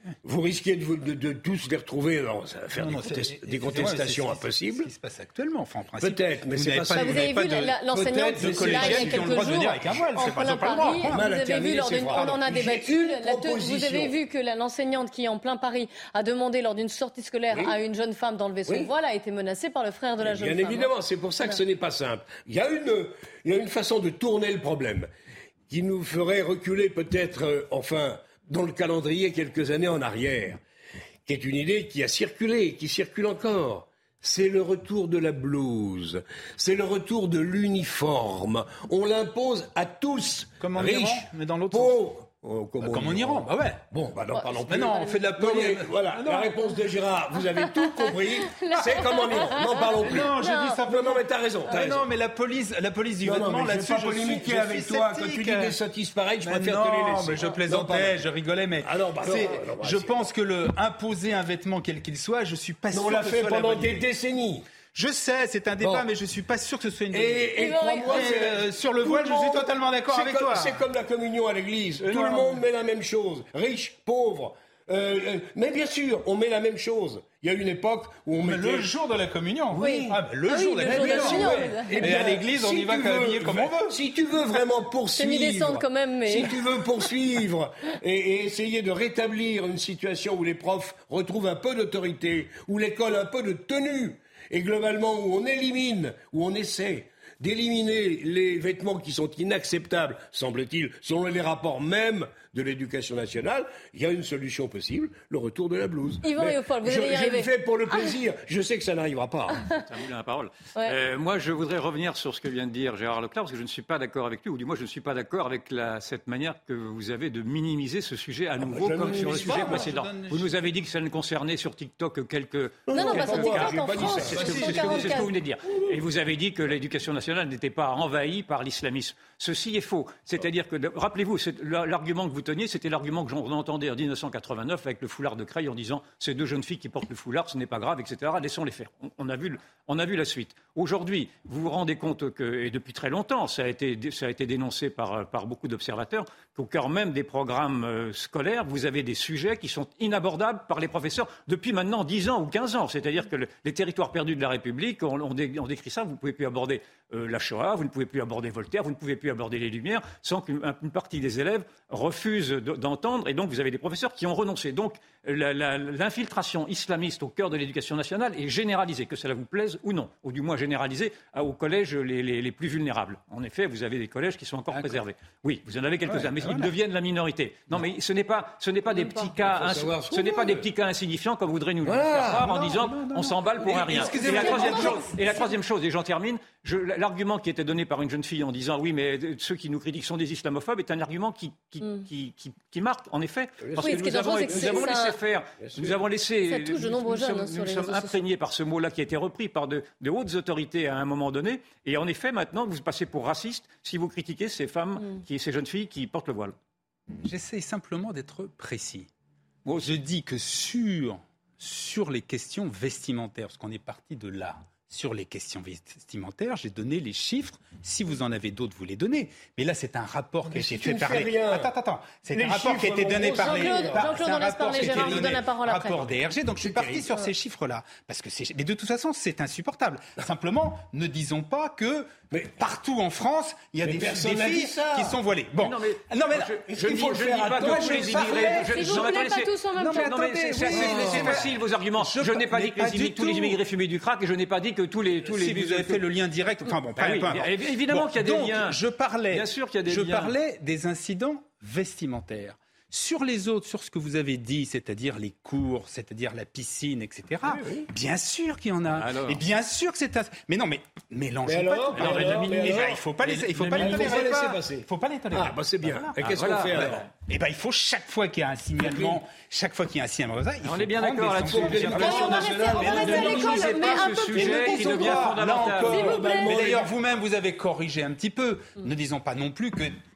vous risquez de, de, de tous les retrouver. Alors, ça va faire non, des, contest, des contestations c'est, impossibles. C'est ce qui se passe actuellement. Enfin, en principe, peut-être, mais c'est pas ça. Vous, vous avez vu de, l'enseignante de collégienne qui ont le droit de venir avec un voile. C'est pas pas Paris, vous avez vu lors d'une, on en a débattu. Vous avez vu que l'enseignante qui en plein Paris a demandé lors d'une sortie scolaire oui. à une jeune femme d'enlever son oui. voile a été menacée par le frère de la jeune Bien femme. Bien évidemment, c'est pour ça que ce n'est pas simple. Il y a une, il y a une façon de tourner le problème qui nous ferait reculer peut-être, euh, enfin, dans le calendrier quelques années en arrière, qui est une idée qui a circulé, qui circule encore. C'est le retour de la blouse, c'est le retour de l'uniforme. On l'impose à tous, comme en riches, Iran, mais dans l'autre pauvres. sens. Oh, comme, bah, comme en Iran, bah ouais. Bon, bah non, ouais. parlons plus. Mais non, on fait de la police. Voilà, ah, la réponse de Gérard, vous avez tout compris. C'est comme en Iran. N'en parlons plus. Non, je non. dis simplement. Non, mais t'as raison. T'as ah, raison. Non, mais la police, la police du non, vêtement, non, là-dessus, je vais pas polémiquer avec toi. Quand tu dis des sottises pareilles, je mais préfère non, te les laisser. Mais je plaisantais, je rigolais, mais ah non, bah non, non, bah, je pense que le imposer un vêtement quel qu'il soit, je suis pas sûr. On l'a fait pendant des décennies. Je sais, c'est un débat, bon. mais je suis pas sûr que ce soit une. Et, et crois-moi, euh, sur le voile, je suis totalement d'accord avec comme, toi. C'est comme la communion à l'église. Euh, Tout non, le non, monde non. met la même chose. Riche, pauvre. Euh, euh, mais bien sûr, on met la même chose. Il y a une époque où on met le jour de la communion. Oui. Ah, ben, le ah, jour oui, de la communion. communion. Ouais. Et, et bien, à l'église, on si y va habillé comme on veut. Si tu veux vraiment poursuivre, quand même, mais... si tu veux poursuivre et, et essayer de rétablir une situation où les profs retrouvent un peu d'autorité, où l'école a un peu de tenue, et globalement où on élimine, où on essaie d'éliminer les vêtements qui sont inacceptables, semble-t-il, selon les rapports même de l'éducation nationale, il y a une solution possible, le retour de la blouse. Yvan Rioufol, vous je, allez y arriver. Je le fais pour le plaisir, je sais que ça n'arrivera pas. Ça me la parole. Ouais. Euh, moi, je voudrais revenir sur ce que vient de dire Gérard Leclerc, parce que je ne suis pas d'accord avec lui, ou du moins je ne suis pas d'accord avec la, cette manière que vous avez de minimiser ce sujet à nouveau, ah bah, comme sur le sujet pas, précédent. Donne... Vous nous avez dit que ça ne concernait sur TikTok que quelques... Non, non, pas sur TikTok, en France. C'est ce, ce, ce que vous venez de dire. Et vous avez dit que l'éducation nationale n'était pas envahie par l'islamisme. Ceci est faux. C'est-à-dire que, rappelez-vous, l'argument que vous teniez, c'était l'argument que j'en entendais en dix-neuf cent quatre-vingt-neuf avec le foulard de Creil en disant ces deux jeunes filles qui portent le foulard, ce n'est pas grave, et cetera. Laissons-les faire. On, on, a vu, on a vu la suite. Aujourd'hui, vous vous rendez compte que, et depuis très longtemps, ça a été, ça a été dénoncé par, par beaucoup d'observateurs, qu'au cœur même des programmes euh, scolaires, vous avez des sujets qui sont inabordables par les professeurs depuis maintenant dix ans ou quinze ans. C'est-à-dire que le, les territoires perdus de la République, on, on, dé, on décrit ça, vous ne pouvez plus aborder euh, la Shoah, vous ne pouvez plus aborder Voltaire, vous ne pouvez plus aborder les Lumières, sans qu'une une partie des élèves refuse d'entendre, et donc vous avez des professeurs qui ont renoncé. Donc l'infiltration islamiste au cœur de l'éducation nationale est généralisée, que cela vous plaise ou non, ou du moins généralisée aux collèges les, les, les plus vulnérables. En effet, vous avez des collèges qui sont encore préservés. Oui, vous en avez quelques-uns, ouais, mais voilà. Ils deviennent la minorité. Non, mais ce n'est pas, ce n'est pas des petits cas, ins... ce n'est pas des petits cas insignifiants comme vous voudrez nous voilà. le faire croire en non, disant non, non, on s'emballe pour un rien. Et la troisième chose, et la troisième chose, et j'en termine, l'argument qui était donné par une jeune fille en disant oui, mais ceux qui nous critiquent sont des islamophobes est un argument qui qui, mm. qui, qui, qui marque en effet, parce oui, que nous avons, nous avons laissé faire, nous avons laissé, ça touche de nombreux nous, jeunes, nous sommes, nous sommes imprégnés par ce mot-là qui a été repris par de, de hautes autorités à un moment donné, et en effet maintenant vous passez pour raciste si vous critiquez ces femmes, mm. qui, ces jeunes filles qui portent le voile. J'essaie simplement d'être précis. Bon, je dis que sur sur les questions vestimentaires, parce qu'on est parti de là. Sur les questions vestimentaires, j'ai donné les chiffres. Si vous en avez d'autres, vous les donnez. Mais là, c'est un rapport qui a été fait par les... Attends, attends, attends. C'est un rapport qui a été donné par les... Jean-Claude, on laisse parler, Gérard, vous donne la parole après. Rapport D R G, donc je suis parti sur ces chiffres-là. Parce que c'est... Mais de toute façon, c'est insupportable. Simplement, ne disons pas que mais partout en France, il y a des, des filles qui sont voilées. Bon. Non, mais, non, mais là, je, je, je, dis, je dis pas que tous les immigrés... S'il vous plaît, pas tous en même temps. Non, mais c'est facile, vos arguments. Je n'ai pas dit que tous les immigrés fumaient du crack et je n'ai pas dit que tous les... Si vous avez fait le lien direct, enfin bon, ah oui, évidemment bon, qu'il y a des donc, liens. Je parlais, bien sûr qu'il y a des je liens. parlais des incidents vestimentaires. Sur les autres, sur ce que vous avez dit, c'est-à-dire les cours, c'est-à-dire la piscine, et cetera. Oui, oui. Bien sûr qu'il y en a. Alors. Et bien sûr que c'est un... Mais non, mais mélangeons pas. Alors, alors, alors, mais alors, il faut pas les, il faut pas les tolérer. Il faut pas les tolérer. Ah bah c'est bien. Voilà. Et qu'est-ce ah, qu'on voilà. fait alors? Eh ben il faut chaque fois qu'il y a un signalement, chaque fois qu'il y a un signalement, il faut on est bien d'accord là-dessus. On va rester à l'école, mais un peu sujet qui devient fondamental. Mais d'ailleurs vous-même vous avez corrigé un petit peu. Ne disons pas non plus que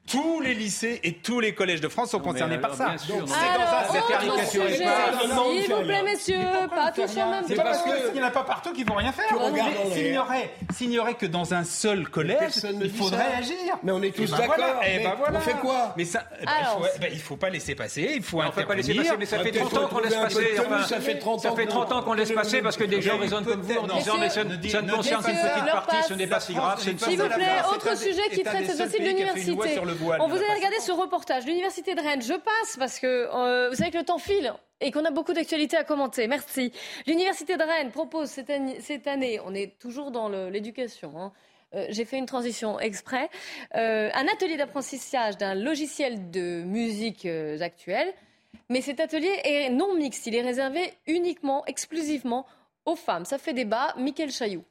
tous les lycées et tous les collèges de France sont non, concernés par ça. Sûr, donc, c'est dans ça, cette caricature. S'il vous plaît, messieurs, pas tous en même temps. C'est parce qu'il n'y en a pas partout qu'il ne faut rien faire. S'il n'y aurait, s'il n'y aurait que dans un seul collège, il faudrait agir. Mais on est tous d'accord. On fait quoi? Mais ça, il ne faut pas laisser passer. Il faut on ne peut pas laisser passer, mais ça fait trente ans qu'on laisse passer. Ça fait trente ans qu'on laisse passer parce que des gens raisonnent comme vous en disant mais ça ne concerne qu'une petite partie, ce n'est pas si grave. S'il vous plaît, autre sujet qui traite cette fois-ci de l'université. On vous a regardé ce reportage, l'université de Rennes. Je passe parce que euh, vous savez que le temps file et qu'on a beaucoup d'actualités à commenter. Merci. L'université de Rennes propose cette année, cette année on est toujours dans le, l'éducation, hein. euh, j'ai fait une transition exprès, euh, un atelier d'apprentissage d'un logiciel de musique euh, actuelle. Mais cet atelier est non mixte, il est réservé uniquement, exclusivement aux femmes. Ça fait débat. Mickaël Chailloux.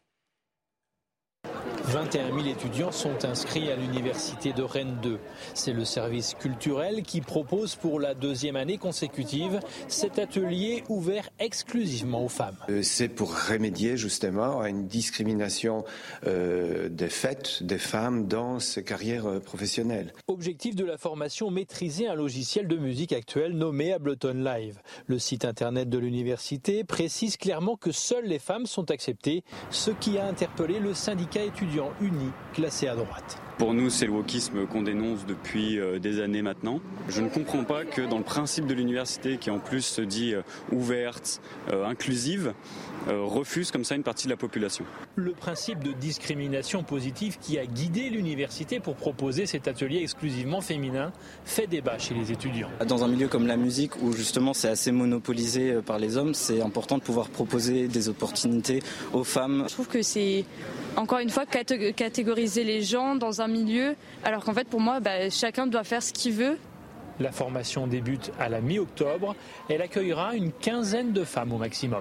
vingt et un mille étudiants sont inscrits à l'université de Rennes deux. C'est le service culturel qui propose pour la deuxième année consécutive cet atelier ouvert exclusivement aux femmes. C'est pour remédier justement à une discrimination euh, des faits des femmes dans ces carrières professionnelles. Objectif de la formation, maîtriser un logiciel de musique actuel nommé Ableton Live. Le site internet de l'université précise clairement que seules les femmes sont acceptées, ce qui a interpellé le syndicat étudiant uni classé à droite. Pour nous, c'est le wokisme qu'on dénonce depuis des années maintenant. Je ne comprends pas que dans le principe de l'université, qui en plus se dit ouverte, euh, inclusive, euh, refuse comme ça une partie de la population. Le principe de discrimination positive qui a guidé l'université pour proposer cet atelier exclusivement féminin fait débat chez les étudiants. Dans un milieu comme la musique, où justement c'est assez monopolisé par les hommes, c'est important de pouvoir proposer des opportunités aux femmes. Je trouve que c'est encore une fois catégoriser les gens dans un milieu, alors qu'en fait pour moi bah, chacun doit faire ce qu'il veut. La formation débute à la mi-octobre. Elle accueillera une quinzaine de femmes au maximum.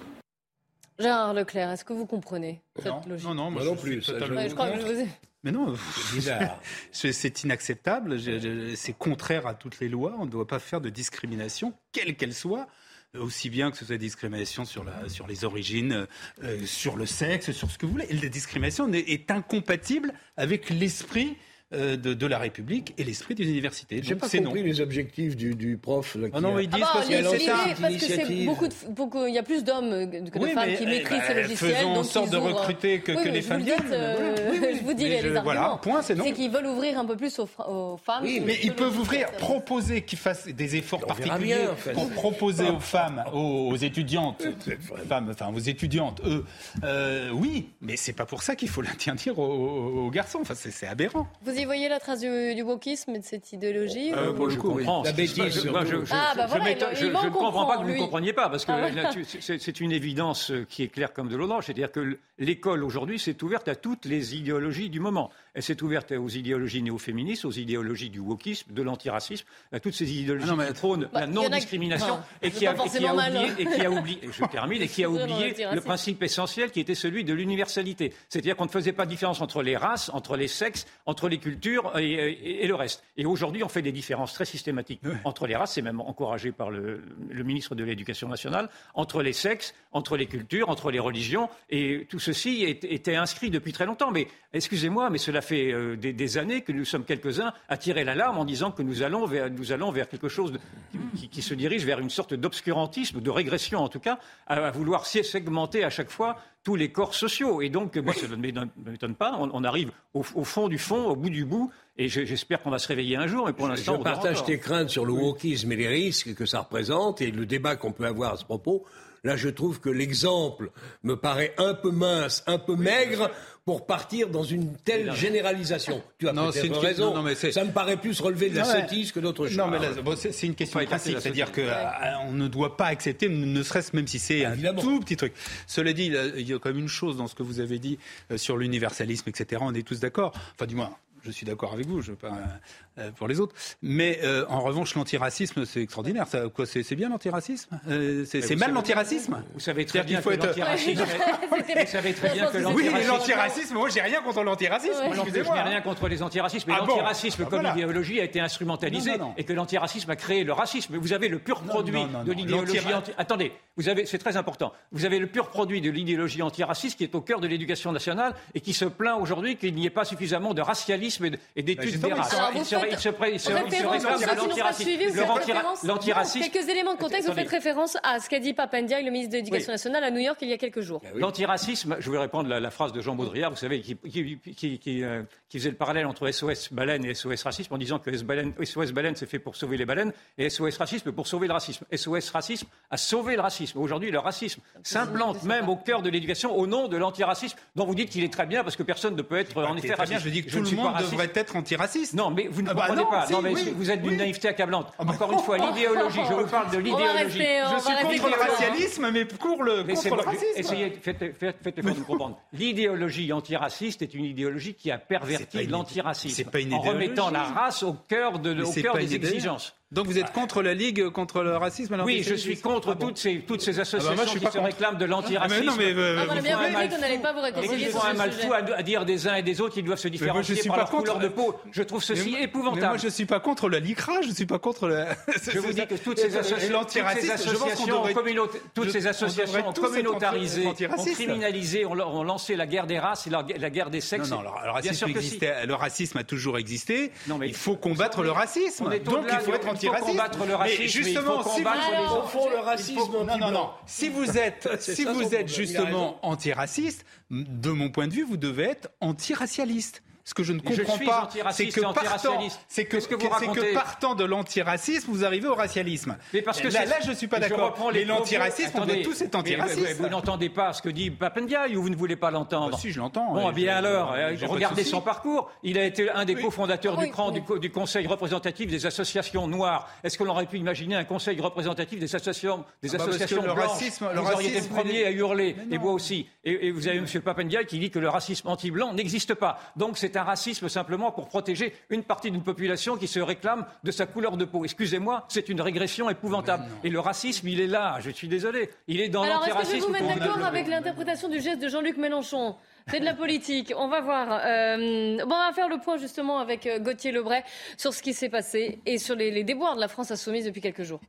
Gérard Leclerc, est-ce que vous comprenez cette non, logique? Non, non, moi, moi non plus. Totalement... Ouais, je crois que je vous ai... Mais non, c'est, c'est inacceptable, c'est contraire à toutes les lois. On ne doit pas faire de discrimination, quelle qu'elle soit. Aussi bien que ce soit discrimination sur, la, sur les origines, euh, sur le sexe, sur ce que vous voulez. La discrimination est, est incompatible avec l'esprit euh, de, de la République et l'esprit des universités. J'ai pas compris non. les objectifs du, du prof. Là, qui ah non, ils disent ah bah, parce, que c'est ça, parce que c'est beaucoup de, beaucoup, il y a plus d'hommes que de oui, femmes mais, qui maîtrisent bah, ces logiciels. Faisons donc en sorte de ouvrent... recruter que, oui, que les femmes viennent. Euh, oui, oui, je vous dis les, je, les voilà, arguments. Point, c'est, c'est qu'ils veulent ouvrir un peu plus aux, aux femmes. Oui, mais ils peuvent ouvrir, proposer qu'ils fassent des efforts on particuliers bien, en fait. Pour proposer aux femmes, aux, aux étudiantes, femmes, enfin aux étudiantes, eux, euh, oui, mais c'est pas pour ça qu'il faut l'interdire aux, aux, aux garçons. Enfin, c'est, c'est aberrant. Vous y voyez la trace du, du wokisme et de cette idéologie euh, ou... Pour le coup, oui. La bêtise. Je, moi, je, je, ah, bah je, voilà, je, je, je ne comprends pas que vous ne compreniez pas, parce que ah, là, c'est, c'est une évidence qui est claire comme de l'eau d'ange. C'est-à-dire que l'école aujourd'hui s'est ouverte à toutes les idéologies du moment. Elle s'est ouverte aux idéologies néo-féministes, aux idéologies du wokisme, de l'antiracisme, à toutes ces idéologies ah non, qui prônent bah, la non-discrimination et, qui a, et, qui a oublié, et qui a oublié, et je termine, et qui a oublié le principe essentiel qui était celui de l'universalité. C'est-à-dire qu'on ne faisait pas de différence entre les races, entre les sexes, entre les cultures et, et, et le reste. Et aujourd'hui, on fait des différences très systématiques oui. entre les races, c'est même encouragé par le, le ministre de l'Éducation nationale, entre les sexes, entre les cultures, entre les religions, et tout ceci est, était inscrit depuis très longtemps. Mais excusez-moi, mais cela fait euh, des, des années que nous sommes quelques-uns à tirer l'alarme en disant que nous allons vers, nous allons vers quelque chose de, qui, qui se dirige vers une sorte d'obscurantisme, de régression en tout cas, à, à vouloir segmenter à chaque fois tous les corps sociaux. Et donc, moi, ça ne m'étonne pas, on, on arrive au, au fond du fond, au bout du bout, et je, j'espère qu'on va se réveiller un jour, mais pour l'instant... Je partage tes craintes sur le wokisme et les risques que ça représente, et le débat qu'on peut avoir à ce propos. Là, je trouve que l'exemple me paraît un peu mince, un peu maigre pour partir dans une telle généralisation. Tu as non, peut-être une... raison. Non, non, mais c'est... Ça me paraît plus relever de la sottise que d'autre chose. Non, mais là, bon, c'est, c'est une question de principe. C'est-à-dire qu'on ouais. ne doit pas accepter, ne serait-ce même si c'est Évidemment. un tout petit truc. Cela dit, il y a quand même une chose dans ce que vous avez dit sur l'universalisme, et cetera. On est tous d'accord. Enfin, du moins... Je suis d'accord avec vous, je veux pas euh, pour les autres. Mais euh, en revanche, l'antiracisme, c'est extraordinaire. Ça, quoi, c'est, c'est bien l'antiracisme euh, C'est, c'est mal l'antiracisme Vous savez très bien que l'antiracisme... Vous savez très bien que l'antiracisme... Oui, mais l'antiracisme, moi, j'ai rien contre l'antiracisme. Ouais. Je n'ai rien contre les antiracismes. Mais ah l'antiracisme, bon, comme voilà. idéologie, a été instrumentalisé non, non, non. et que l'antiracisme a créé le racisme. Vous avez le pur produit non, non, non, de l'idéologie... Anti... Attendez, vous avez, c'est très important. Vous avez le pur produit de l'idéologie antiraciste qui est au cœur de l'éducation nationale et qui se plaint aujourd'hui qu'il n'y ait pas suffisamment de racialisme racisme et d'études des races. Il se réclame de l'antiracisme. Quelques éléments de contexte, vous faites référence à ce qu'a dit Pap Ndiaye, le ministre de l'Éducation nationale, à New York il y a quelques jours. L'antiracisme, je vais répondre à la phrase de Jean Baudrillard, vous savez, qui, qui, qui, qui, euh, qui faisait le parallèle entre S O S baleine et S O S racisme en disant que S O S baleine c'est fait pour sauver les baleines et S O S racisme pour sauver le racisme. S O S racisme a sauvé le racisme. Aujourd'hui, le racisme s'implante même au cœur de l'éducation au nom de l'antiracisme dont vous dites qu'il est très bien parce que personne ne peut être en effet raciste. Je dis que tout le monde devrait être antiraciste. Non, mais vous ne comprenez pas. Non, mais vous êtes d'une naïveté accablante. Encore une fois, l'idéologie. Je vous parle de l'idéologie. Je suis contre le racialisme, mais pour le racisme. Essayez, faites, faites, faites effort de me comprendre. L'idéologie antiraciste est une idéologie qui a perverti l'antiracisme en remettant la race au cœur, de, au cœur des exigences. Donc vous êtes contre la Ligue contre le racisme? Oui, je suis contre ah bon. toutes, ces, toutes ces associations ah bah moi, qui se contre. réclament de l'antiracisme. Ah, mais non, mais, euh, ah, on a bien compris qu'on n'allait pas vous réconcilier. Ils font un mal fou à, à dire des uns et des autres qu'ils doivent se différencier par leur couleur de peau. Je trouve ceci mais, épouvantable. Mais moi, je ne suis pas contre la LICRA, je ne suis pas contre le... Je vous dis que toutes ces associations, toutes ces associations ont communautarisé, ont criminalisé, ont lancé la guerre des races et la guerre des sexes. Non, non, le racisme a toujours existé. Il faut combattre le racisme. Donc il faut être antiraciste. Mais justement, si vous au fond le racisme, non, non, non. Si vous êtes, si ça, vous êtes justement antiraciste, de mon point de vue, vous devez être antiracialiste. Ce que je ne comprends je pas, c'est que, partant, c'est que, que, que, que partant de l'antiracisme, vous arrivez au racialisme. Mais parce que là, là, je ne suis pas d'accord. Mais l'antiracisme, on doit tous être antiracistes. Vous, vous, vous n'entendez pas ce que dit Pap Ndiaye ou vous ne voulez pas l'entendre? Bah, si, je l'entends. Bon, bien alors, regardez son parcours. Il a été un des oui. cofondateurs oui, du, oui. Du, du Conseil représentatif des associations noires. Est-ce qu'on aurait pu imaginer un Conseil représentatif des associations, des ah bah associations blanches? Le racisme, le vous auriez été le premier à hurler, et moi aussi. Et, et vous avez M. Pap Ndiaye qui dit que le racisme anti-blanc n'existe pas. Donc c'est un racisme simplement pour protéger une partie d'une population qui se réclame de sa couleur de peau. Excusez-moi, c'est une régression épouvantable. Et le racisme, il est là, je suis désolé. Il est dans l'antiracisme. Alors, est-ce que je vous mets d'accord avec l'interprétation du geste de Jean-Luc Mélenchon? C'est de la politique. On va voir. Euh, bon, on va faire le point justement avec Gauthier Lebray sur ce qui s'est passé et sur les, les déboires de la France insoumise depuis quelques jours.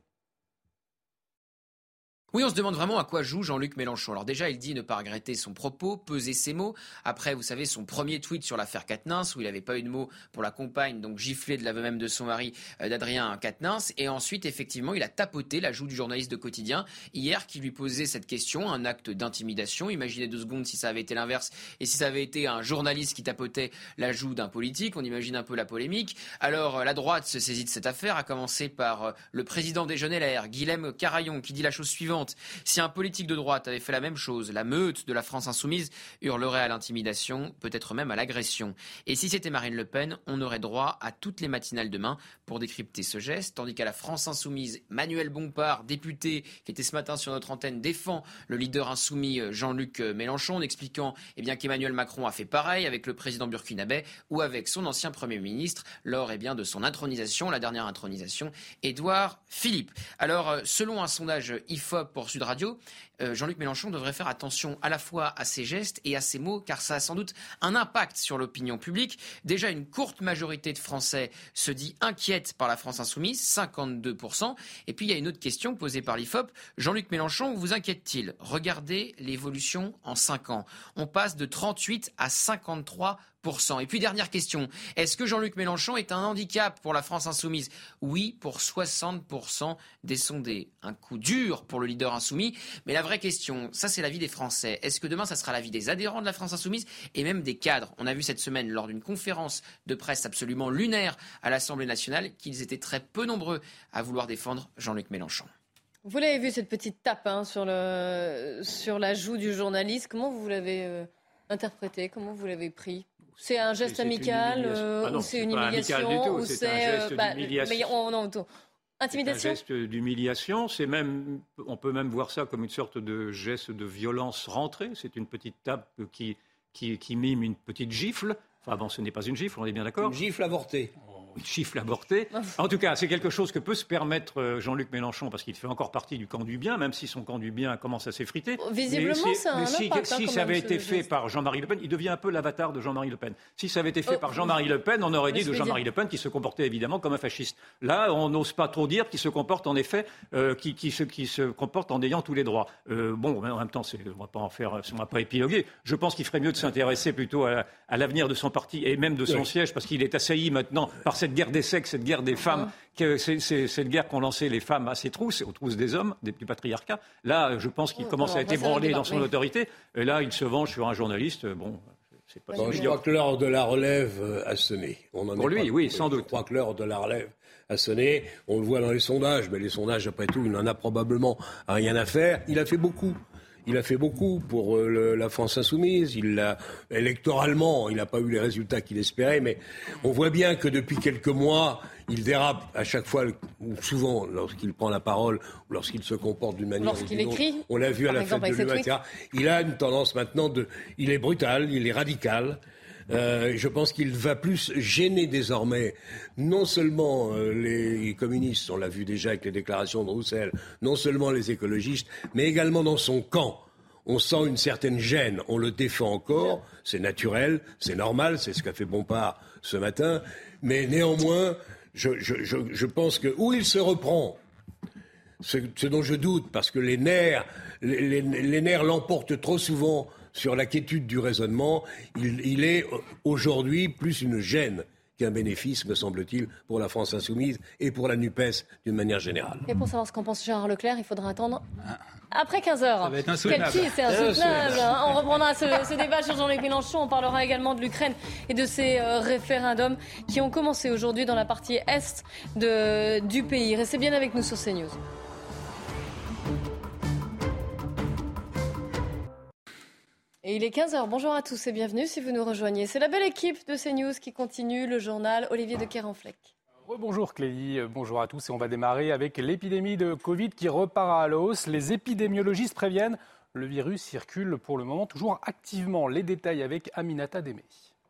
Oui, on se demande vraiment à quoi joue Jean-Luc Mélenchon. Alors déjà, il dit ne pas regretter son propos, peser ses mots. Après, vous savez, son premier tweet sur l'affaire Quatennens, où il n'avait pas eu de mots pour la compagne, donc giflé de l'aveu même de son mari, euh, d'Adrien Quatennens. Et ensuite, effectivement, il a tapoté la joue du journaliste de Quotidien hier qui lui posait cette question, un acte d'intimidation. Imaginez deux secondes si ça avait été l'inverse et si ça avait été un journaliste qui tapotait la joue d'un politique. On imagine un peu la polémique. Alors, la droite se saisit de cette affaire, à commencer par le président des Jeunes L R, Guilhem Carayon, qui dit la chose suivante. Si un politique de droite avait fait la même chose, la meute de la France insoumise hurlerait à l'intimidation, peut-être même à l'agression. Et si c'était Marine Le Pen, on aurait droit à toutes les matinales demain pour décrypter ce geste, tandis qu'à la France insoumise, Manuel Bompard, député, qui était ce matin sur notre antenne, défend le leader insoumis Jean-Luc Mélenchon, en expliquant eh bien, qu'Emmanuel Macron a fait pareil avec le président burkinabé ou avec son ancien Premier ministre lors eh bien, de son intronisation, la dernière intronisation, Édouard Philippe. Alors, selon un sondage I F O P pour Sud Radio, euh, Jean-Luc Mélenchon devrait faire attention à la fois à ses gestes et à ses mots, car ça a sans doute un impact sur l'opinion publique. Déjà, une courte majorité de Français se dit inquiète par la France insoumise, cinquante-deux pour cent. Et puis, il y a une autre question posée par l'I F O P. Jean-Luc Mélenchon vous inquiète-t-il? Regardez l'évolution en cinq ans. On passe de trente-huit à cinquante-trois pour cent. Et puis, dernière question. Est-ce que Jean-Luc Mélenchon est un handicap pour la France insoumise? Oui, pour soixante pour cent des sondés. Un coup dur pour le leader insoumis. Mais la vraie question, ça c'est l'avis des Français. Est-ce que demain, ça sera l'avis des adhérents de la France insoumise et même des cadres? On a vu cette semaine, lors d'une conférence de presse absolument lunaire à l'Assemblée nationale, qu'ils étaient très peu nombreux à vouloir défendre Jean-Luc Mélenchon. Vous l'avez vu, cette petite tape hein, sur, le, sur la joue du journaliste. Comment vous l'avez euh, interprété? Comment vous l'avez pris? C'est un geste amical euh, ah non, ou c'est une humiliation ou c'est, c'est un geste euh, bah, d'humiliation. Mais on, non, intimidation. C'est un geste d'humiliation. C'est même, on peut même voir ça comme une sorte de geste de violence rentrée. C'est une petite tape qui, qui, qui mime une petite gifle. Enfin bon, ce n'est pas une gifle, on est bien d'accord. Une gifle avortée. une chiffre avortée. En tout cas, c'est quelque chose que peut se permettre Jean-Luc Mélenchon, parce qu'il fait encore partie du camp du bien, même si son camp du bien commence à s'effriter. Visiblement, c'est un si, impact. Si hein, ça avait été fait geste. par Jean-Marie Le Pen, il devient un peu l'avatar de Jean-Marie Le Pen. Si ça avait été fait oh, par Jean-Marie Le Pen, on aurait dit de Jean-Marie Le Pen qui se comportait évidemment comme un fasciste. Là, on n'ose pas trop dire qu'il se comporte en effet, euh, qui, qui, se, qui se comporte en ayant tous les droits. Euh, bon, en même temps, c'est, on ne va pas en faire, on va pas épiloguer. Je pense qu'il ferait mieux de s'intéresser plutôt à, à l'avenir de son parti et même de son oui. siège, parce qu'il est assailli maintenant par cette guerre des sexes, cette guerre des femmes, que c'est, c'est cette guerre qu'ont lancé les femmes à ses trousses, aux trousses des hommes, des, du patriarcat. Là, je pense qu'il oui, commence à être ébranlé dans son mais... autorité. Et là, il se venge sur un journaliste. Bon, c'est pas bon, je crois que l'heure de la relève a sonné. On en Pour lui, pas... oui, sans doute. Je crois que l'heure de la relève a sonné. On le voit dans les sondages, mais les sondages, après tout, il n'en a probablement rien à faire. Il a fait beaucoup. Il a fait beaucoup pour euh, le, la France insoumise. Il l'a, électoralement, il n'a pas eu les résultats qu'il espérait, mais on voit bien que depuis quelques mois, il dérape à chaque fois, ou souvent, lorsqu'il prend la parole, ou lorsqu'il se comporte d'une manière ou d'une autre. On l'a vu à la fête de l'U M A T. Il a une tendance maintenant de... Il est brutal, il est radical. Euh, je pense qu'il va plus gêner désormais non seulement euh, les communistes, on l'a vu déjà avec les déclarations de Roussel, non seulement les écologistes, mais également dans son camp. On sent une certaine gêne, on le défend encore, c'est naturel, c'est normal, c'est ce qu'a fait Bompard ce matin, mais néanmoins, je, je, je, je pense que où il se reprend, ce, ce dont je doute, parce que les nerfs, les, les, les nerfs l'emportent trop souvent sur la quiétude du raisonnement, il, il est aujourd'hui plus une gêne qu'un bénéfice, me semble-t-il, pour la France insoumise et pour la NUPES d'une manière générale. Et pour savoir ce qu'en pense Gérard Leclerc, il faudra attendre après quinze heures. Ça va être insoutenable. Quel c'est insoutenable. On reprendra ce, ce débat sur Jean-Luc Mélenchon. On parlera également de l'Ukraine et de ces euh, référendums qui ont commencé aujourd'hui dans la partie est de, du pays. Restez bien avec nous sur CNews. Et il est quinze heures. Bonjour à tous et bienvenue si vous nous rejoignez. C'est la belle équipe de CNews qui continue le journal. Olivier de Kerenfleck. Bonjour Clélie, bonjour à tous et on va démarrer avec l'épidémie de Covid qui repart à la hausse. Les épidémiologistes préviennent, le virus circule pour le moment toujours activement. Les détails avec Aminata Démé.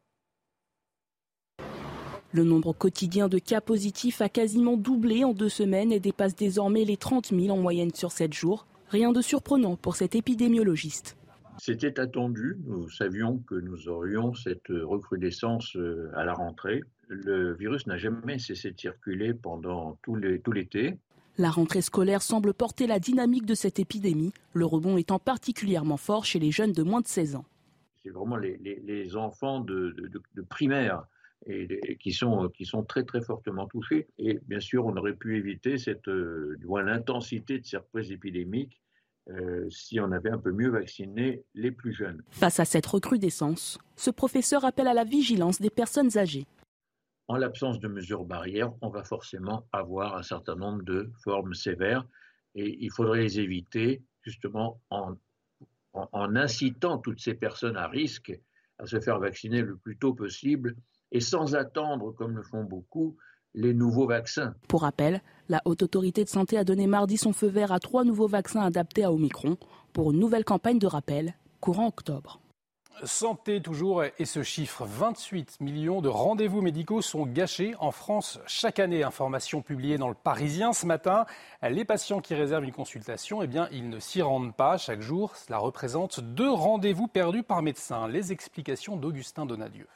Le nombre quotidien de cas positifs a quasiment doublé en deux semaines et dépasse désormais les trente mille en moyenne sur sept jours. Rien de surprenant pour cet épidémiologiste. C'était attendu, nous savions que nous aurions cette recrudescence à la rentrée. Le virus n'a jamais cessé de circuler pendant tout, les, tout l'été. La rentrée scolaire semble porter la dynamique de cette épidémie, le rebond étant particulièrement fort chez les jeunes de moins de seize ans. C'est vraiment les, les, les enfants de, de, de primaire et, et qui, sont, qui sont très très fortement touchés. Et bien sûr, on aurait pu éviter cette, euh, du moins l'intensité de cette reprise épidémique Euh, si on avait un peu mieux vacciné les plus jeunes. Face à cette recrudescence, ce professeur appelle à la vigilance des personnes âgées. En l'absence de mesures barrières, on va forcément avoir un certain nombre de formes sévères et il faudrait les éviter justement en, en, en incitant toutes ces personnes à risque à se faire vacciner le plus tôt possible et sans attendre, comme le font beaucoup, les nouveaux vaccins. Pour rappel, la Haute Autorité de Santé a donné mardi son feu vert à trois nouveaux vaccins adaptés à Omicron pour une nouvelle campagne de rappel courant octobre. Santé toujours et ce chiffre, vingt-huit millions de rendez-vous médicaux sont gâchés en France chaque année. Information publiée dans le Parisien ce matin. Les patients qui réservent une consultation, eh bien, ils ne s'y rendent pas chaque jour. Cela représente deux rendez-vous perdus par médecin. Les explications d'Augustin Donadieu.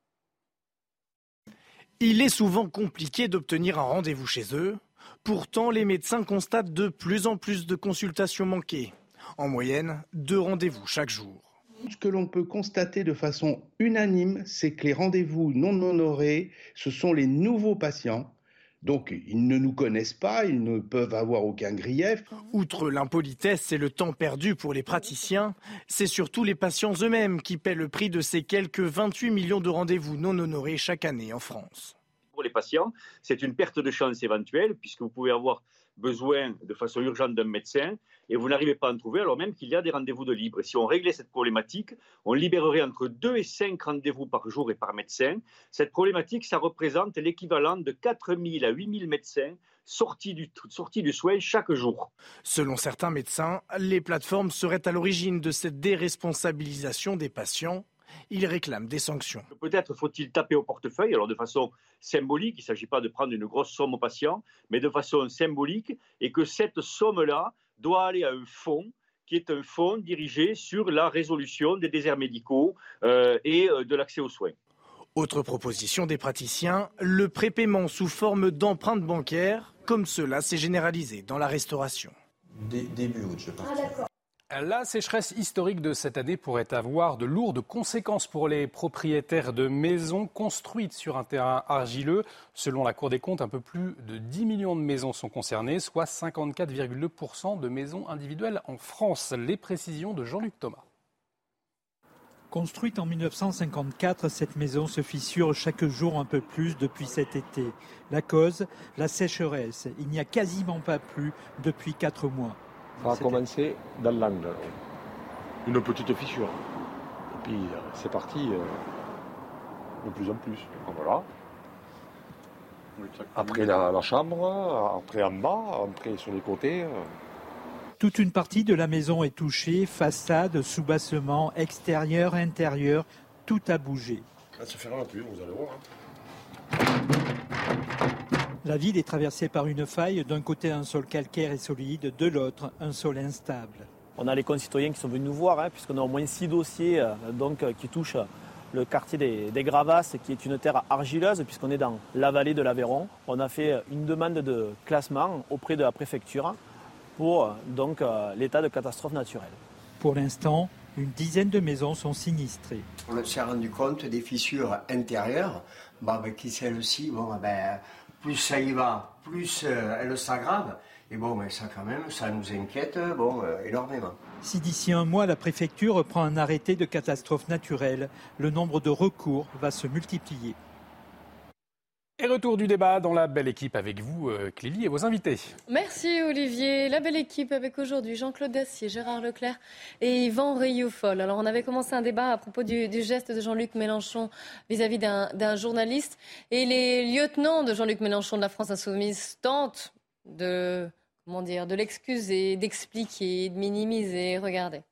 Il est souvent compliqué d'obtenir un rendez-vous chez eux. Pourtant, les médecins constatent de plus en plus de consultations manquées. En moyenne, deux rendez-vous chaque jour. Ce que l'on peut constater de façon unanime, c'est que les rendez-vous non honorés, ce sont les nouveaux patients. Donc, ils ne nous connaissent pas, ils ne peuvent avoir aucun grief. Outre l'impolitesse et le temps perdu pour les praticiens, c'est surtout les patients eux-mêmes qui paient le prix de ces quelques vingt-huit millions de rendez-vous non honorés chaque année en France. Pour les patients, c'est une perte de chance éventuelle puisque vous pouvez avoir besoin de façon urgente d'un médecin et vous n'arrivez pas à en trouver alors même qu'il y a des rendez-vous de libre. Et si on réglait cette problématique, on libérerait entre deux et cinq rendez-vous par jour et par médecin. Cette problématique, ça représente l'équivalent de quatre mille à huit mille médecins sortis du, sortis du soin chaque jour. Selon certains médecins, les plateformes seraient à l'origine de cette déresponsabilisation des patients. Il réclame des sanctions. Peut-être faut-il taper au portefeuille, alors de façon symbolique, il ne s'agit pas de prendre une grosse somme aux patients, mais de façon symbolique, et que cette somme-là doit aller à un fonds qui est un fonds dirigé sur la résolution des déserts médicaux euh, et euh, de l'accès aux soins. Autre proposition des praticiens, le prépaiement sous forme d'empreintes bancaires, comme cela s'est généralisé dans la restauration. Dé- début août, je pense. Ah, La sécheresse historique de cette année pourrait avoir de lourdes conséquences pour les propriétaires de maisons construites sur un terrain argileux. Selon la Cour des comptes, un peu plus de dix millions de maisons sont concernées, soit cinquante-quatre virgule deux pour cent de maisons individuelles en France. Les précisions de Jean-Luc Thomas. Construite en mille neuf cent cinquante-quatre, cette maison se fissure chaque jour un peu plus depuis cet été. La cause, la sécheresse. Il n'y a quasiment pas plu depuis quatre mois. Ça a commencé dans l'angle, une petite fissure. Et puis c'est parti euh, de plus en plus. Voilà. Après la, la chambre, après en bas, après sur les côtés. Euh. Toute une partie de la maison est touchée, façade, soubassement, extérieur, intérieur, tout a bougé. Ça se fera la pluie, vous allez voir. Hein. La ville est traversée par une faille, d'un côté un sol calcaire et solide, de l'autre un sol instable. On a les concitoyens qui sont venus nous voir, hein, puisqu'on a au moins six dossiers euh, donc, euh, qui touchent le quartier des, des Gravasses, qui est une terre argileuse, puisqu'on est dans la vallée de l'Aveyron. On a fait une demande de classement auprès de la préfecture pour donc, euh, l'état de catastrophe naturelle. Pour l'instant, une dizaine de maisons sont sinistrées. On s'est rendu compte des fissures intérieures, bah, bah, qui celles-ci, bon, bah, plus ça y va, plus euh, elles s'aggravent. Et bon, bah, ça quand même, ça nous inquiète bon, euh, énormément. Si d'ici un mois, la préfecture prend un arrêté de catastrophe naturelle, le nombre de recours va se multiplier. Et retour du débat dans la belle équipe avec vous, euh, Clélie, et vos invités. Merci Olivier. La belle équipe avec aujourd'hui Jean-Claude Dacier, Gérard Leclerc et Yvan Rioufol. Alors on avait commencé un débat à propos du, du geste de Jean-Luc Mélenchon vis-à-vis d'un, d'un journaliste. Et les lieutenants de Jean-Luc Mélenchon de la France Insoumise tentent de, comment dire, de l'excuser, d'expliquer, de minimiser. Regardez.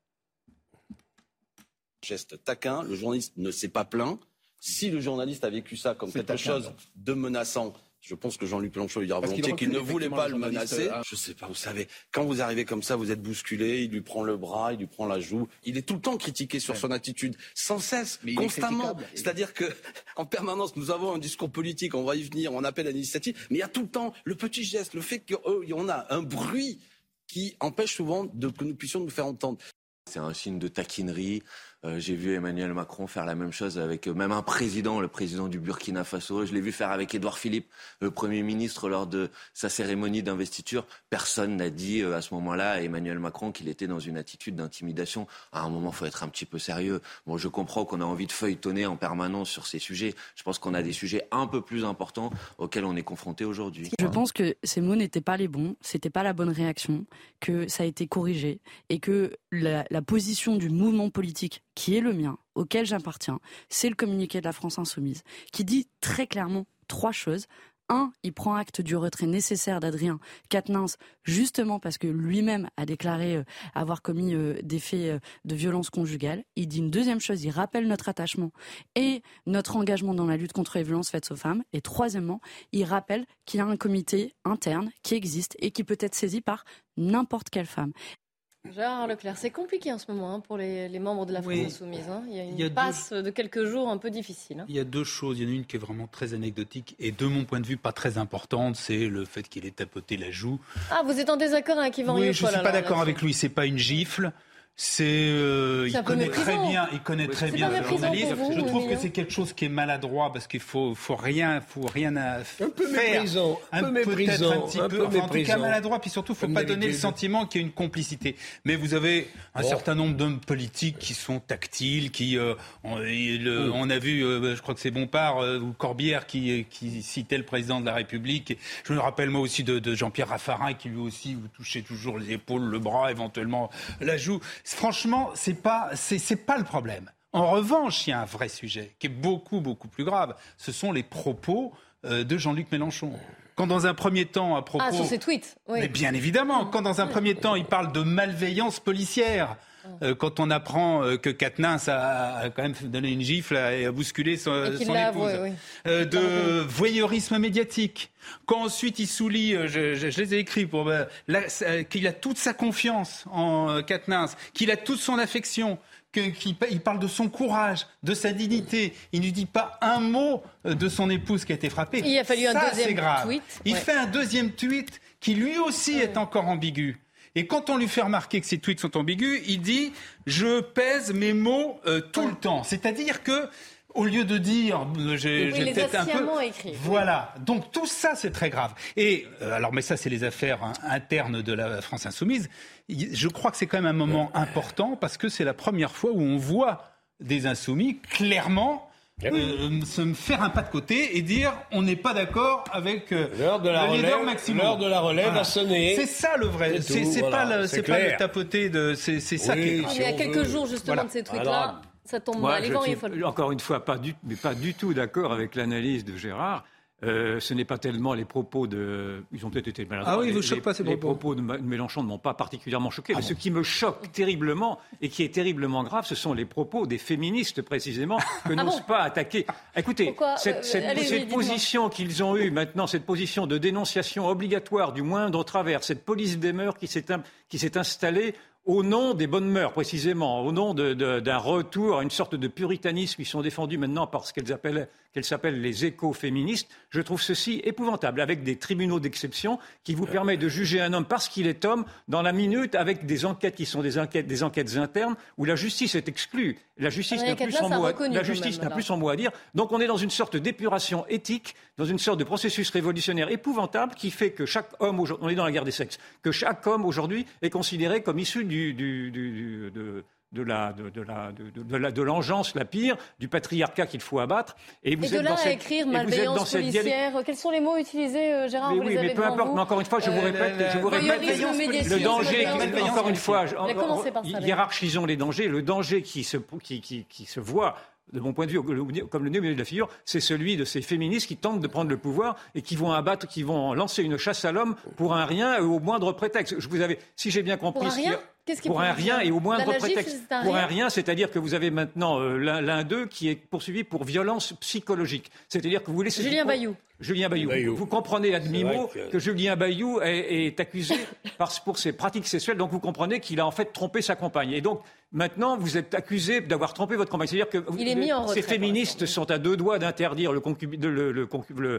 Geste taquin, le journaliste ne s'est pas plaint. Si le journaliste a vécu ça comme c'est quelque taquin, chose donc. de menaçant, je pense que Jean-Luc Mélenchon lui dira volontiers qu'il, qu'il ne voulait pas le menacer. A... Je sais pas, vous savez, quand vous arrivez comme ça, vous êtes bousculé, il lui prend le bras, il lui prend la joue. Il est tout le temps critiqué sur ouais. son attitude, sans cesse, mais constamment. C'est-à-dire que, en permanence, nous avons un discours politique, on va y venir, on appelle à l'initiative, mais il y a tout le temps le petit geste, le fait qu'on a un bruit qui empêche souvent de, que nous puissions nous faire entendre. C'est un signe de taquinerie. Euh, j'ai vu Emmanuel Macron faire la même chose avec euh, même un président, le président du Burkina Faso. Je l'ai vu faire avec Édouard Philippe, le Premier ministre, lors de sa cérémonie d'investiture. Personne n'a dit euh, à ce moment-là à Emmanuel Macron qu'il était dans une attitude d'intimidation. À un moment, il faut être un petit peu sérieux. Bon, je comprends qu'on a envie de feuilletonner en permanence sur ces sujets. Je pense qu'on a des sujets un peu plus importants auxquels on est confronté aujourd'hui. Je pense que ces mots n'étaient pas les bons, c'était pas la bonne réaction, que ça a été corrigé et que la, la position du mouvement politique qui est le mien, auquel j'appartiens, c'est le communiqué de la France Insoumise, qui dit très clairement trois choses. Un, il prend acte du retrait nécessaire d'Adrien Quatennens, justement parce que lui-même a déclaré euh, avoir commis euh, des faits euh, de violence conjugale. Il dit une deuxième chose, il rappelle notre attachement et notre engagement dans la lutte contre les violences faites aux femmes. Et troisièmement, il rappelle qu'il y a un comité interne qui existe et qui peut être saisi par n'importe quelle femme. Gérard Leclerc, c'est compliqué en ce moment hein, pour les, les membres de la France oui. Insoumise. Hein. Il y a une il y a passe deux... de quelques jours un peu difficile. Hein. Il y a deux choses. Il y en a une qui est vraiment très anecdotique et de mon point de vue pas très importante, c'est le fait qu'il ait tapoté la joue. Ah, vous êtes en désaccord avec Yvan Rioufol? Oui, je ne suis pas d'accord avec lui. C'est pas une gifle. C'est, euh, il connaît très bien, il connaît oui, très bien le journaliste. Vous, je trouve que c'est quelque chose qui est maladroit parce qu'il faut, faut rien, faut rien à faire. Un peu méprisant, un peu méprisant, un petit un peu, peu enfin, en tout cas maladroit. Puis surtout, faut Comme pas donner le sentiment qu'il y a une complicité. Mais vous avez un oh. certain nombre d'hommes politiques qui sont tactiles, qui, euh, on, le, oui. on a vu, euh, je crois que c'est Bompard euh, ou Corbière qui, qui citait le président de la République. Je me rappelle moi aussi de, de Jean-Pierre Raffarin qui lui aussi vous touchez toujours les épaules, le bras, éventuellement la joue. Franchement, c'est pas, c'est, c'est pas le problème. En revanche, il y a un vrai sujet qui est beaucoup, beaucoup plus grave. Ce sont les propos euh, de Jean-Luc Mélenchon. Quand dans un premier temps, à propos... Ah, sur ses tweets, oui. Mais bien évidemment, quand dans un premier temps, il parle de malveillance policière, euh, quand on apprend euh, que Quatennens a, a quand même donné une gifle et a bousculé son, son épouse. Avoué, oui. euh, de voyeurisme médiatique. Quand ensuite il souligne, je, je, je les ai écrits, pour euh, la, euh, qu'il a toute sa confiance en euh, Quatennens, qu'il a toute son affection, que, qu'il il parle de son courage, de sa dignité. Il ne dit pas un mot de son épouse qui a été frappée. Il a fallu Ça, un deuxième grave. tweet. Il ouais. fait un deuxième tweet qui lui aussi ouais. est encore ambigu. Et quand on lui fait remarquer que ses tweets sont ambigus, il dit « je pèse mes mots euh, tout ouais. le temps ». C'est-à-dire que au lieu de dire, j'ai, oui, j'ai peut-être un peu, écrit. voilà. Donc tout ça c'est très grave. Et euh, alors, mais ça c'est les affaires hein, internes de la France insoumise. Je crois que c'est quand même un moment important parce que c'est la première fois où on voit des insoumis clairement euh, se faire un pas de côté et dire on n'est pas d'accord avec euh, l'heure de la le leader relève, Maximo. L'heure de la relève voilà. a sonné. C'est ça le vrai. C'est, c'est, tout, c'est voilà. pas le, c'est, c'est pas le tapoter de. C'est, c'est ça oui, qui est grave. Il y a quelques jours justement voilà. de ces tweets-là. Alors, ça tombe moi, mal. Les vents, il faut le... Encore une fois, pas du, mais pas du tout d'accord avec l'analyse de Gérard. Euh, ce n'est pas tellement les propos de... Ils ont peut-être été maladroits. Ah oui, ils vous les, choquent pas ces les propos. propos de Mélenchon ne m'ont pas particulièrement choqué. Ah mais bon. Ce qui me choque terriblement et qui est terriblement grave, ce sont les propos des féministes précisément que ah n'osent bon pas attaquer. Écoutez, Pourquoi cette, cette, euh, allez, cette oui, position qu'ils ont eue maintenant, cette position de dénonciation obligatoire du moindre travers, cette police des mœurs qui s'est, qui s'est installée au nom des bonnes mœurs, précisément, au nom de, de, d'un retour à une sorte de puritanisme qui sont défendus maintenant par ce qu'elles appellent, qu'elles s'appellent les écoféministes, je trouve ceci épouvantable, avec des tribunaux d'exception qui vous permettent de juger un homme parce qu'il est homme dans la minute, avec des enquêtes qui sont des enquêtes, des enquêtes internes où la justice est exclue. La justice n'a plus son mot à, la justice n'a plus son mot à dire. Donc on est dans une sorte d'épuration éthique, dans une sorte de processus révolutionnaire épouvantable qui fait que chaque homme, on est dans la guerre des sexes, que chaque homme aujourd'hui est considéré comme issu du, du, du, de, de, la, de, de, la, de, de, la, de l'engeance la pire, du patriarcat qu'il faut abattre. Et, vous et êtes de là dans à cette, écrire malveillance policière, dialecte... quels sont les mots utilisés, euh, Gérard? mais vous oui, les mais avez peu importe, vous mais encore une fois, je vous répète, euh, je vous répète le danger, encore une fois, hiérarchisons les dangers, le danger qui se, qui, qui, qui se voit de mon point de vue, comme le nez au milieu de la figure, c'est celui de ces féministes qui tentent de prendre le pouvoir et qui vont abattre, qui vont lancer une chasse à l'homme pour un rien et au moindre prétexte. Je vous avais, si j'ai bien compris, pour un rien, Qu'est-ce pour un rien et au moindre la, la prétexte. Gifle, un pour rien. un rien, c'est-à-dire que vous avez maintenant euh, l'un, l'un d'eux qui est poursuivi pour violence psychologique. C'est-à-dire que vous laissez Julien Bayou. Julien Bayou. Bayou. Vous comprenez à demi-mot que... que Julien Bayou est, est accusé par, pour ses pratiques sexuelles. Donc vous comprenez qu'il a en fait trompé sa compagne. Et donc maintenant vous êtes accusé d'avoir trompé votre compagne. C'est-à-dire que Il est mis en ces retrait, féministes sont à deux doigts d'interdire le, concub... le, le, le,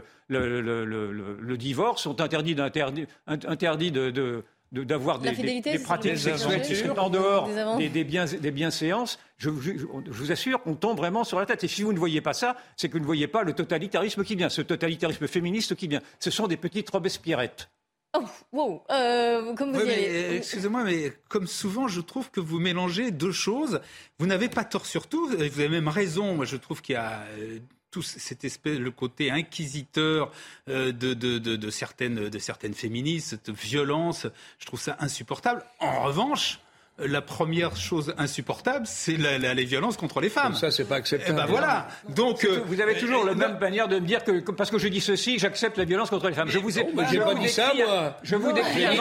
le, le, le, le divorce, sont interdits d'interdire, interdits de, de De, d'avoir des, des, des pratiques sexuelles qui sont en dehors des, des, bien, des bienséances, je, je, je vous assure qu'on tombe vraiment sur la tête. Et si vous ne voyez pas ça, c'est que vous ne voyez pas le totalitarisme qui vient, ce totalitarisme féministe qui vient. Ce sont des petites Robespierrettes. Oh, wow, euh, comme vous oui, y allez. Mais, excusez-moi, mais comme souvent, je trouve que vous mélangez deux choses. Vous n'avez pas tort sur tout, vous avez même raison. Moi, je trouve qu'il y a... Euh, tout cette espèce, le côté inquisiteur euh, de, de, de, de, certaines, de certaines féministes, cette violence, je trouve ça insupportable. En revanche, la première chose insupportable, c'est la, la, les violences contre les femmes. Ça, c'est pas acceptable. Et ben voilà. Donc, euh, vous avez toujours euh, la même manière de me dire que, que parce que je dis ceci, j'accepte la violence contre les femmes. Je vous ai, non, mais j'ai pas dit ça, moi. Je vous décris. Il y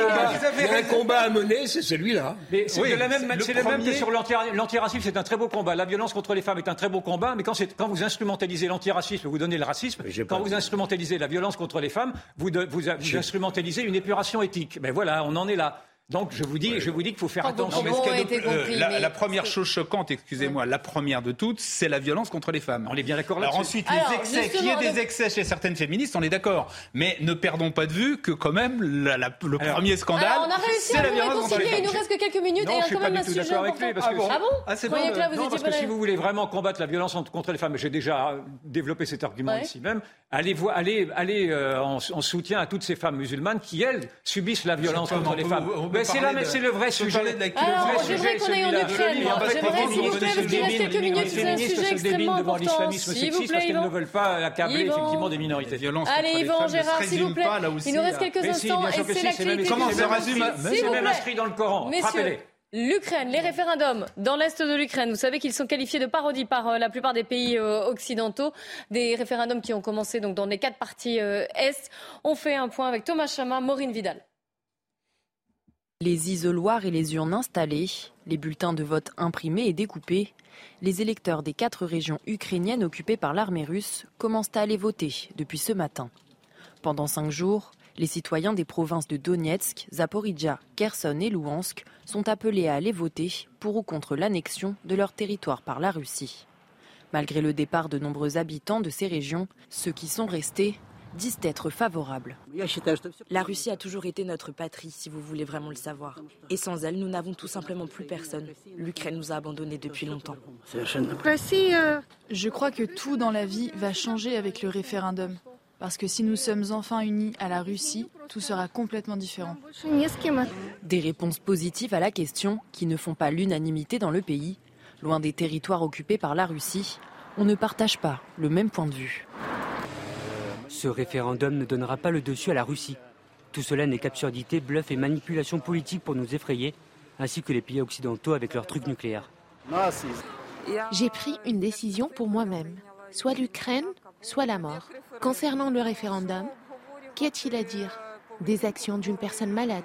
a un combat à mener, c'est celui-là. Mais c'est oui, de la même, c'est, c'est premier... le même que sur l'anti, l'antiracisme, c'est un très beau combat. La violence contre les femmes est un très beau combat, mais quand, c'est, quand vous instrumentalisez l'antiracisme, vous donnez le racisme. Quand vous instrumentalisez la violence contre les femmes, vous, de, vous, vous instrumentalisez une épuration éthique. Ben voilà, on en est là. Donc je vous dis, je vous dis qu'il faut faire attention. Non, mais de, euh, la, mais... la première chose choquante, excusez-moi, ouais. la première de toutes, c'est la violence contre les femmes. On est bien d'accord là-dessus. Alors ensuite, les Alors, excès, qu'il y ait des excès chez certaines féministes, on est d'accord. Mais ne perdons pas de vue que quand même la, la, le Alors, premier scandale, alors on a réussi c'est à la violence contre les femmes. Il nous reste que quelques minutes non, et il y a quand même un sujet d'accord avec lui, parce que ah bon, ah, c'est bon, que là, vous non, parce que pas si vous voulez vraiment combattre la violence contre les femmes, j'ai déjà développé cet argument ici même. Allez, vo- allez, allez euh, en, en soutien à toutes ces femmes musulmanes qui, elles, subissent la violence contre les femmes. Mais c'est, la, c'est le vrai sujet. Alors, j'aimerais qu'on aille en Ukraine. J'aimerais, s'il vous plaît, parce qu'il reste quelques minutes, c'est un sujet extrêmement important. L'islamisme sexiste, parce qu'elles ne veulent pas accabler effectivement des minorités. Allez, Yvan, Gérard, s'il vous plaît. Il nous reste quelques instants et c'est l'actualité. Comment ça résume ? C'est même inscrit dans le Coran. Rappelez-les. L'Ukraine, les référendums dans l'est de l'Ukraine, vous savez qu'ils sont qualifiés de parodie par euh, la plupart des pays euh, occidentaux, des référendums qui ont commencé donc dans les quatre parties euh, est. On fait un point avec Thomas Chama, Maureen Vidal. Les isoloirs et les urnes installées, les bulletins de vote imprimés et découpés, les électeurs des quatre régions ukrainiennes occupées par l'armée russe commencent à aller voter depuis ce matin. Pendant cinq jours, les citoyens des provinces de Donetsk, Zaporijia, Kherson et Louhansk sont appelés à aller voter pour ou contre l'annexion de leur territoire par la Russie. Malgré le départ de nombreux habitants de ces régions, ceux qui sont restés disent être favorables. La Russie a toujours été notre patrie, si vous voulez vraiment le savoir. Et sans elle, nous n'avons tout simplement plus personne. L'Ukraine nous a abandonnés depuis longtemps. Je crois que tout dans la vie va changer avec le référendum. Parce que si nous sommes enfin unis à la Russie, tout sera complètement différent. Des réponses positives à la question qui ne font pas l'unanimité dans le pays. Loin des territoires occupés par la Russie, on ne partage pas le même point de vue. Ce référendum ne donnera pas le dessus à la Russie. Tout cela n'est qu'absurdité, bluff et manipulation politique pour nous effrayer, ainsi que les pays occidentaux avec leurs trucs nucléaires. J'ai pris une décision pour moi-même. Soit l'Ukraine, soit la mort. Concernant le référendum, qu'y a-t-il à dire? Des actions d'une personne malade.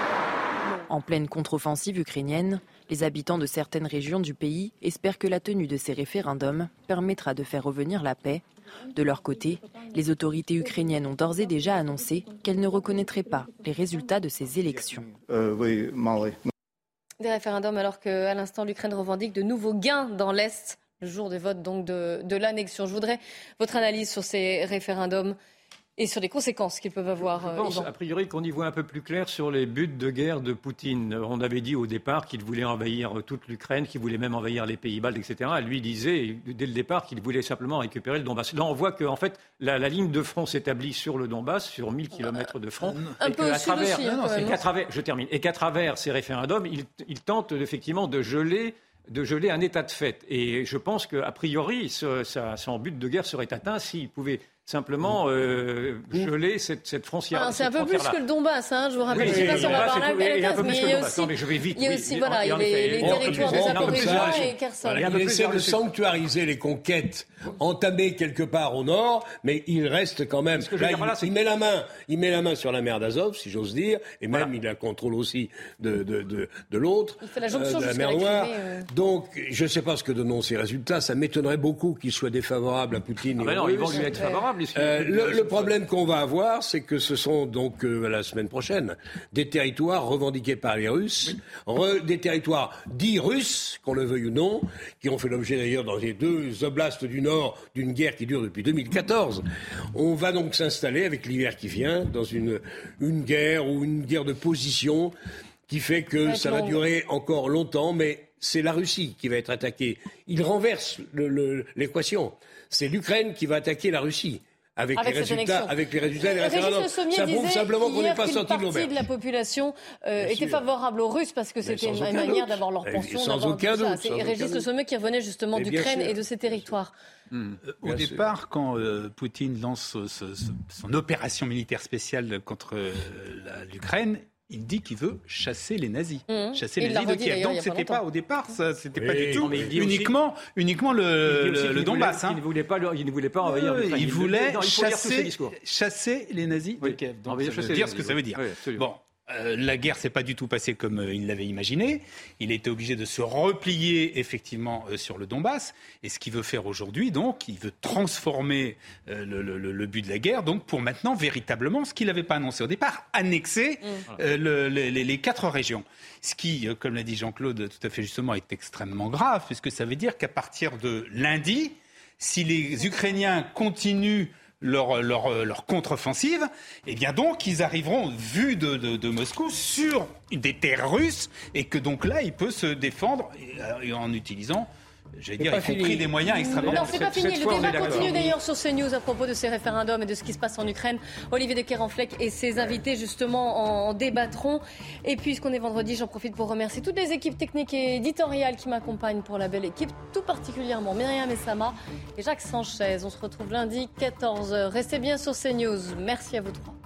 En pleine contre-offensive ukrainienne, les habitants de certaines régions du pays espèrent que la tenue de ces référendums permettra de faire revenir la paix. De leur côté, les autorités ukrainiennes ont d'ores et déjà annoncé qu'elles ne reconnaîtraient pas les résultats de ces élections. Euh, oui, oui. Des référendums alors qu'à l'instant l'Ukraine revendique de nouveaux gains dans l'Est, le jour des votes donc de, de l'annexion. Je voudrais votre analyse sur ces référendums et sur les conséquences qu'ils peuvent avoir. Je pense, a priori, qu'on y voit un peu plus clair sur les buts de guerre de Poutine. On avait dit au départ qu'il voulait envahir toute l'Ukraine, qu'il voulait même envahir les pays baltes, et cetera. Lui disait, dès le départ, qu'il voulait simplement récupérer le Donbass. Là, on voit qu'en fait, la, la ligne de front s'établit sur le Donbass, sur mille kilomètres de front. Un et peu au sud aussi. Hein, et qu'à travers, je termine. Et qu'à travers ces référendums, il, il tente effectivement de geler de geler un état de fait. Et je pense qu'a priori, ce, ça, son but de guerre serait atteint s'il pouvait simplement euh, geler cette, cette frontière. Alors, c'est un peu plus que le Donbass, hein, je vous rappelle. Oui, je ne sais pas si on va parler mais il y a aussi, non, mais je vais vite, il y a aussi oui, voilà, il les, les territoires de Zaporijia et Kherson. Il essaie de sanctuariser les conquêtes entamées quelque part au nord, mais il reste quand même. Là, il, là, il, met la main, il met la main sur la mer d'Azov, si j'ose dire, et même voilà. Il a le contrôle aussi de, de, de, de l'autre, il fait la jonction euh, de la mer Noire. Euh... Donc, je ne sais pas ce que donnent ces résultats. Ça m'étonnerait beaucoup qu'ils soient défavorables à Poutine. Ah ben non, ils vont lui être favorables. Euh, le, le problème qu'on va avoir, c'est que ce sont donc euh, la semaine prochaine des territoires revendiqués par les Russes, re, des territoires dits russes, qu'on le veuille ou non, qui ont fait l'objet d'ailleurs dans les deux oblasts du Nord d'une guerre qui dure depuis deux mille quatorze. On va donc s'installer avec l'hiver qui vient dans une, une guerre ou une guerre de position qui fait que ça va durer encore longtemps, mais c'est la Russie qui va être attaquée. Il renverse le, le, l'équation. C'est l'Ukraine qui va attaquer la Russie. Avec, avec, les résultats, avec les résultats des référendums. Ça prouve simplement qu'on n'est pas sorti de l'auberge. Une partie de la population euh, était favorable aux Russes parce que c'était une manière d'avoir leur pension. Sans aucun doute. C'est Régis Le Sommier qui revenait justement et d'Ukraine et de ses territoires. Mmh. Au départ, quand euh, Poutine lance ce, ce, son opération militaire spéciale contre euh, la, l'Ukraine, il dit qu'il veut chasser les nazis, mmh. chasser les nazis de Kiev. Donc c'était pas au départ, ça, c'était oui. pas du tout non, uniquement, aussi, uniquement le, le, le Donbass. Hein. Il ne voulait pas, il ne voulait pas envahir oui, l'Ukraine. Il voulait non, il chasser, chasser les nazis oui. de Kiev. Donc, ça veut dire ce que ça veut dire. Oui, bon. Euh, la guerre s'est pas du tout passée comme euh, il l'avait imaginé. Il a été obligé de se replier effectivement euh, sur le Donbass. Et ce qu'il veut faire aujourd'hui, donc, il veut transformer euh, le, le, le but de la guerre, donc pour maintenant véritablement ce qu'il n'avait pas annoncé au départ, annexer euh, le, les, les quatre régions. Ce qui, euh, comme l'a dit Jean-Claude tout à fait justement, est extrêmement grave, puisque ça veut dire qu'à partir de lundi, si les Ukrainiens continuent Leur, leur, leur contre-offensive, et eh bien donc ils arriveront, vu de, de, de Moscou, sur des terres russes, et que donc là il peut se défendre et, en utilisant, j'allais dire, y compris des moyens extrêmement... Non, c'est pas fini. Le débat continue d'ailleurs sur CNews à propos de ces référendums et de ce qui se passe en Ukraine. Olivier de Kerenfleck et ses invités justement en débattront. Et puisqu'on est vendredi, j'en profite pour remercier toutes les équipes techniques et éditoriales qui m'accompagnent pour la belle équipe, tout particulièrement Myriam Essama et Jacques Sanchez. On se retrouve lundi quatorze heures. Restez bien sur CNews. Merci à vous trois.